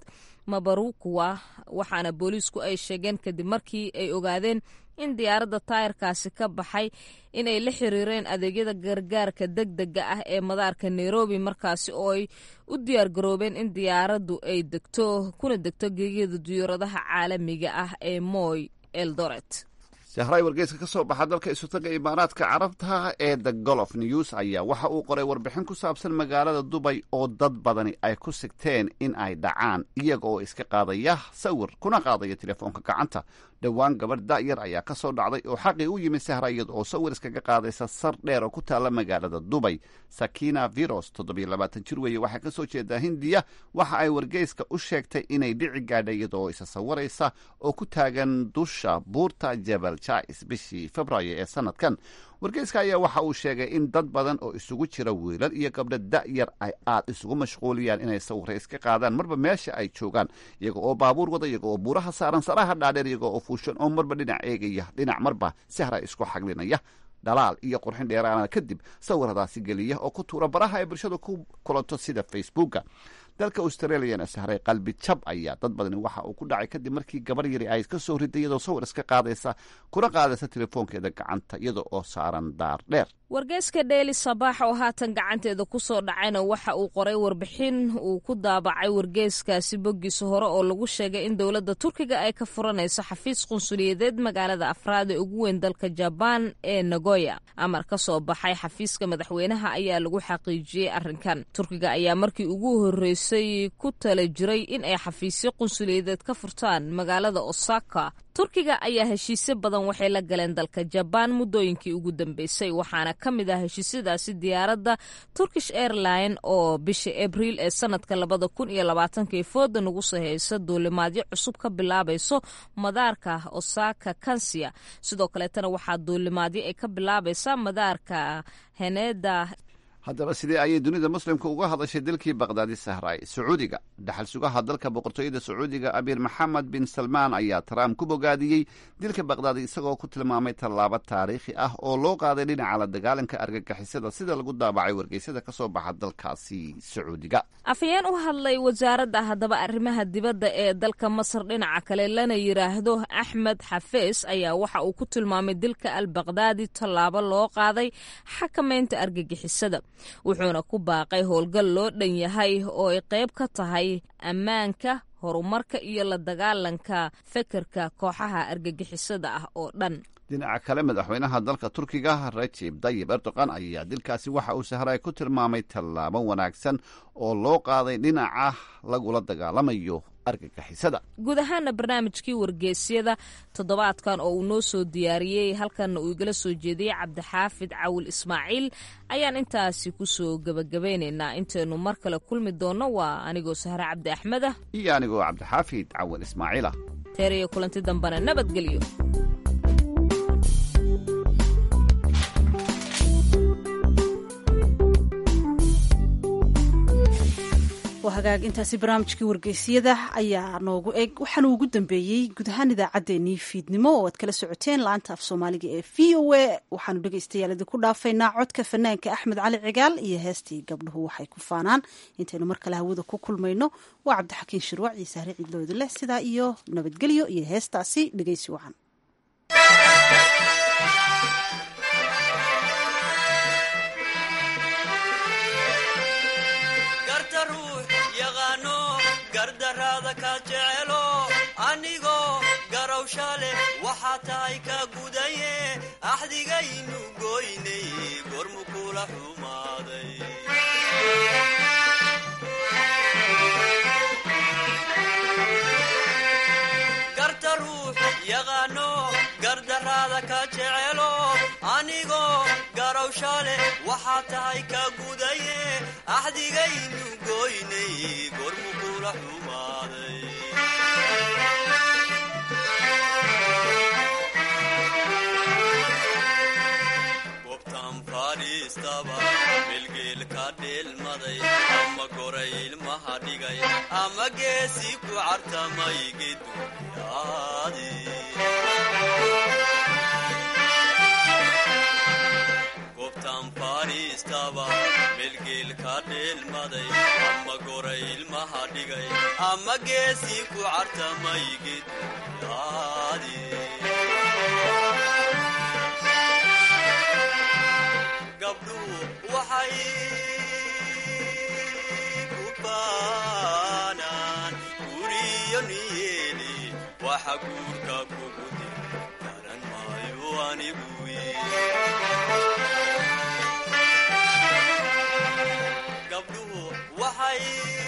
mabarukuwa waxaana booliisku ay sheegeen kadib markii ay ogaadeen in diyaaradda taayirkaasi ka baxay inay la xiriireen adeegyada gargaarka degdega ah ee madaarka nairobi markaasi oo ay u diyaargaroobeen in diyaaraddu ay degto kuna degto geegyada diyaaradaha caalamiga ah ee moy eldoret. sahray wargeyska ka soo baxa dalka isutaga imaaraadka carabta ee the golf news ayaa waxa uu qoray warbixin ku saabsan magaalada dubay oo dad badani ay ku sigteen in ay dhacaan iyaga oo iska qaadaya sawir kuna qaadaya telefoonka gacanta. dhowaan gabadh da'yar ayaa ka soo dhacday oo xaqii u yimi sahra iyada oo sawir iskaga qaadaysa sar dheer oo ku taalla magaalada dubay. sakina viros toddobiyo labaatan jir weeye waxay ka soo jeedaa hindiya waxa ay wargeyska u sheegtay inay dhici gaadhay iyada oo isa sawiraysa oo ku taagan dusha buurta jebel jais bishii februaayo ee sanadkan. wargeyska ayaa waxa uu sheegay in dad badan oo isugu jira wiilal iyo gabdho da'yar ay aad isugu mashquuliyaan inay sawirra iska qaadaan marba meesha ay joogaan iyaga oo baabuur wada iyaga oo buuraha saaran saraha dhaadheer iyaga oo fuushan oo marba dhinac eegaya dhinac marba sahra isku xaglinaya dhalaal iyo qurxin dheeraana kadib sawiradaasi geliya oo ku tuura baraha ay bulshada ku kulanto sida facebooka. dalka australiana sahray qalbi jab ayaa dad badani waxa uu ku dhacay kadib markii gabar yari ay ka soo riday iyadoo sawir iska qaadaysa kuna qaadaysa telefoonkeeda gacanta iyada oo saaran daar dheer. wargeyska daily sabaax oo haatan gacanteeda ku soo dhacayna waxa uu qoray warbixin uu ku daabacay wargeyskaasi boggiisa hore oo lagu sheegay in dowladda turkiga ay ka furanayso xafiis qunsuliyadeed magaalada afraad ee ugu weyn dalka jabaan ee nagoya. amar ka soo baxay xafiiska madaxweynaha ayaa lagu xaqiijiyey arrinkan. turkiga ayaa markii ugu horreysay ku tala jiray in ay xafiisyo qunsuliyadeed ka furtaan magaalada osaka. turkiga ayaa heshiisyo badan waxay la galeen dalka jabaan muddooyinkii ugu dambeysay waxaana ka mid ah heshiisyadaasi diyaaradda turkish airline oo bisha abriil ee sanadka labada kun iyo labaatanka fooda nagu soo haysa duulimaadyo cusub ka bilaabayso madaarka osaka kansia. sidoo kaleetana waxaa duulimaadyo ay ka bilaabaysaa madaarka heneda. haddaba sidee ayay dunida muslimka uga hadashay dalkii baqdaadi sahray? sacuudiga dhaxal sugaha dalka boqortooyada sacuudiga amiir maxamed bin salmaan ayaa trump ku bogaadiyey dilka baqdaadi isagoo ku tilmaamay tallaabo taariikhi ah oo loo qaaday dhinaca la dagaalanka argagixisada sida lagu daabacay wargeysyada ka soo baxa dalkaasi sacuudiga. afhayeen u hadlay wasaaradda haddaba arrimaha dibadda ee dalka masar dhinaca kale lana yidhaahdo axmed xafees ayaa waxa uu ku tilmaamay dilka al baqdaadi tallaabo loo qaaday xakamaynta argagixisada. wuxuuna ku baaqay howlgal loo dhan yahay oo ay qayb ka tahay ammaanka horumarka iyo la dagaalanka fekerka kooxaha argagixisada ah oo dhan. dhinaca kale madaxweynaha dalka turkiga rajib tayyib erdogan ayaa dilkaasi waxa uu sahray ku tilmaamay tallaabo wanaagsan oo loo qaaday dhinaca lagula dagaalamayo argagixisada. guud ahaana barnaamijkii wargeysyada toddobaadkan oo uu noo soo diyaariyey halkanna uu igala soo jeediyey cabdixaafid cawil ismaaciil ayaan intaasi ku soo gebagabeynaynaa. intaynu mar kale kulmi doonno waa anigoo sahre cabdi axmed ah iyo anigoo cabdixaafid cawil ismaaciilah. teer iyo kulanti dambana nabadgelyo. hagaag intaasi barnaamijkii wargeysyada ayaa noogu eg waxaana ugu dambeeyey guud ahaan idaacaddeenii fiidnimo oo aad kala socoteen laanta af soomaaliga ee v o a. waxaanu dhegaystayaal idinku dhaafaynaa codka fanaanka axmed cali cigaal iyo heestii gabdhuhu waxay ku faanaan. intaynu mar kale hawada ku kulmayno waa cabdixakiin shirwac iyo sahre ciidlooda leh sidaa iyo nabadgelyo iyo heestaasi dhegaysi wacan. anigoo garawshale waxaa tahay ka gudaye axdigaynu goynay gormu kula xumaaday. garta ruux yaqaano gardaraada ka jecelo anigoo garawshale waxaa tahay ka gudaye axdigaynu goynay gormu kula xumaaday. bilgeel ka dheelmaday ama goray ilmaha dhigay ama geesi ku cartamay geduyaadi gobtan fariistaba bilgeel ka dheelmaday ama goray ilmaha dhigay ama geesii ku cartamay geedyaadi gabdhuhu waxay ku baanaan guriyo niyeeli waxa guurka kugu dir garan maayo anigu gabdhuhu waxay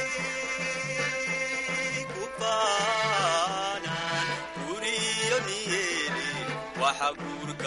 ku baanaan guriyo niyeeli waxa guurka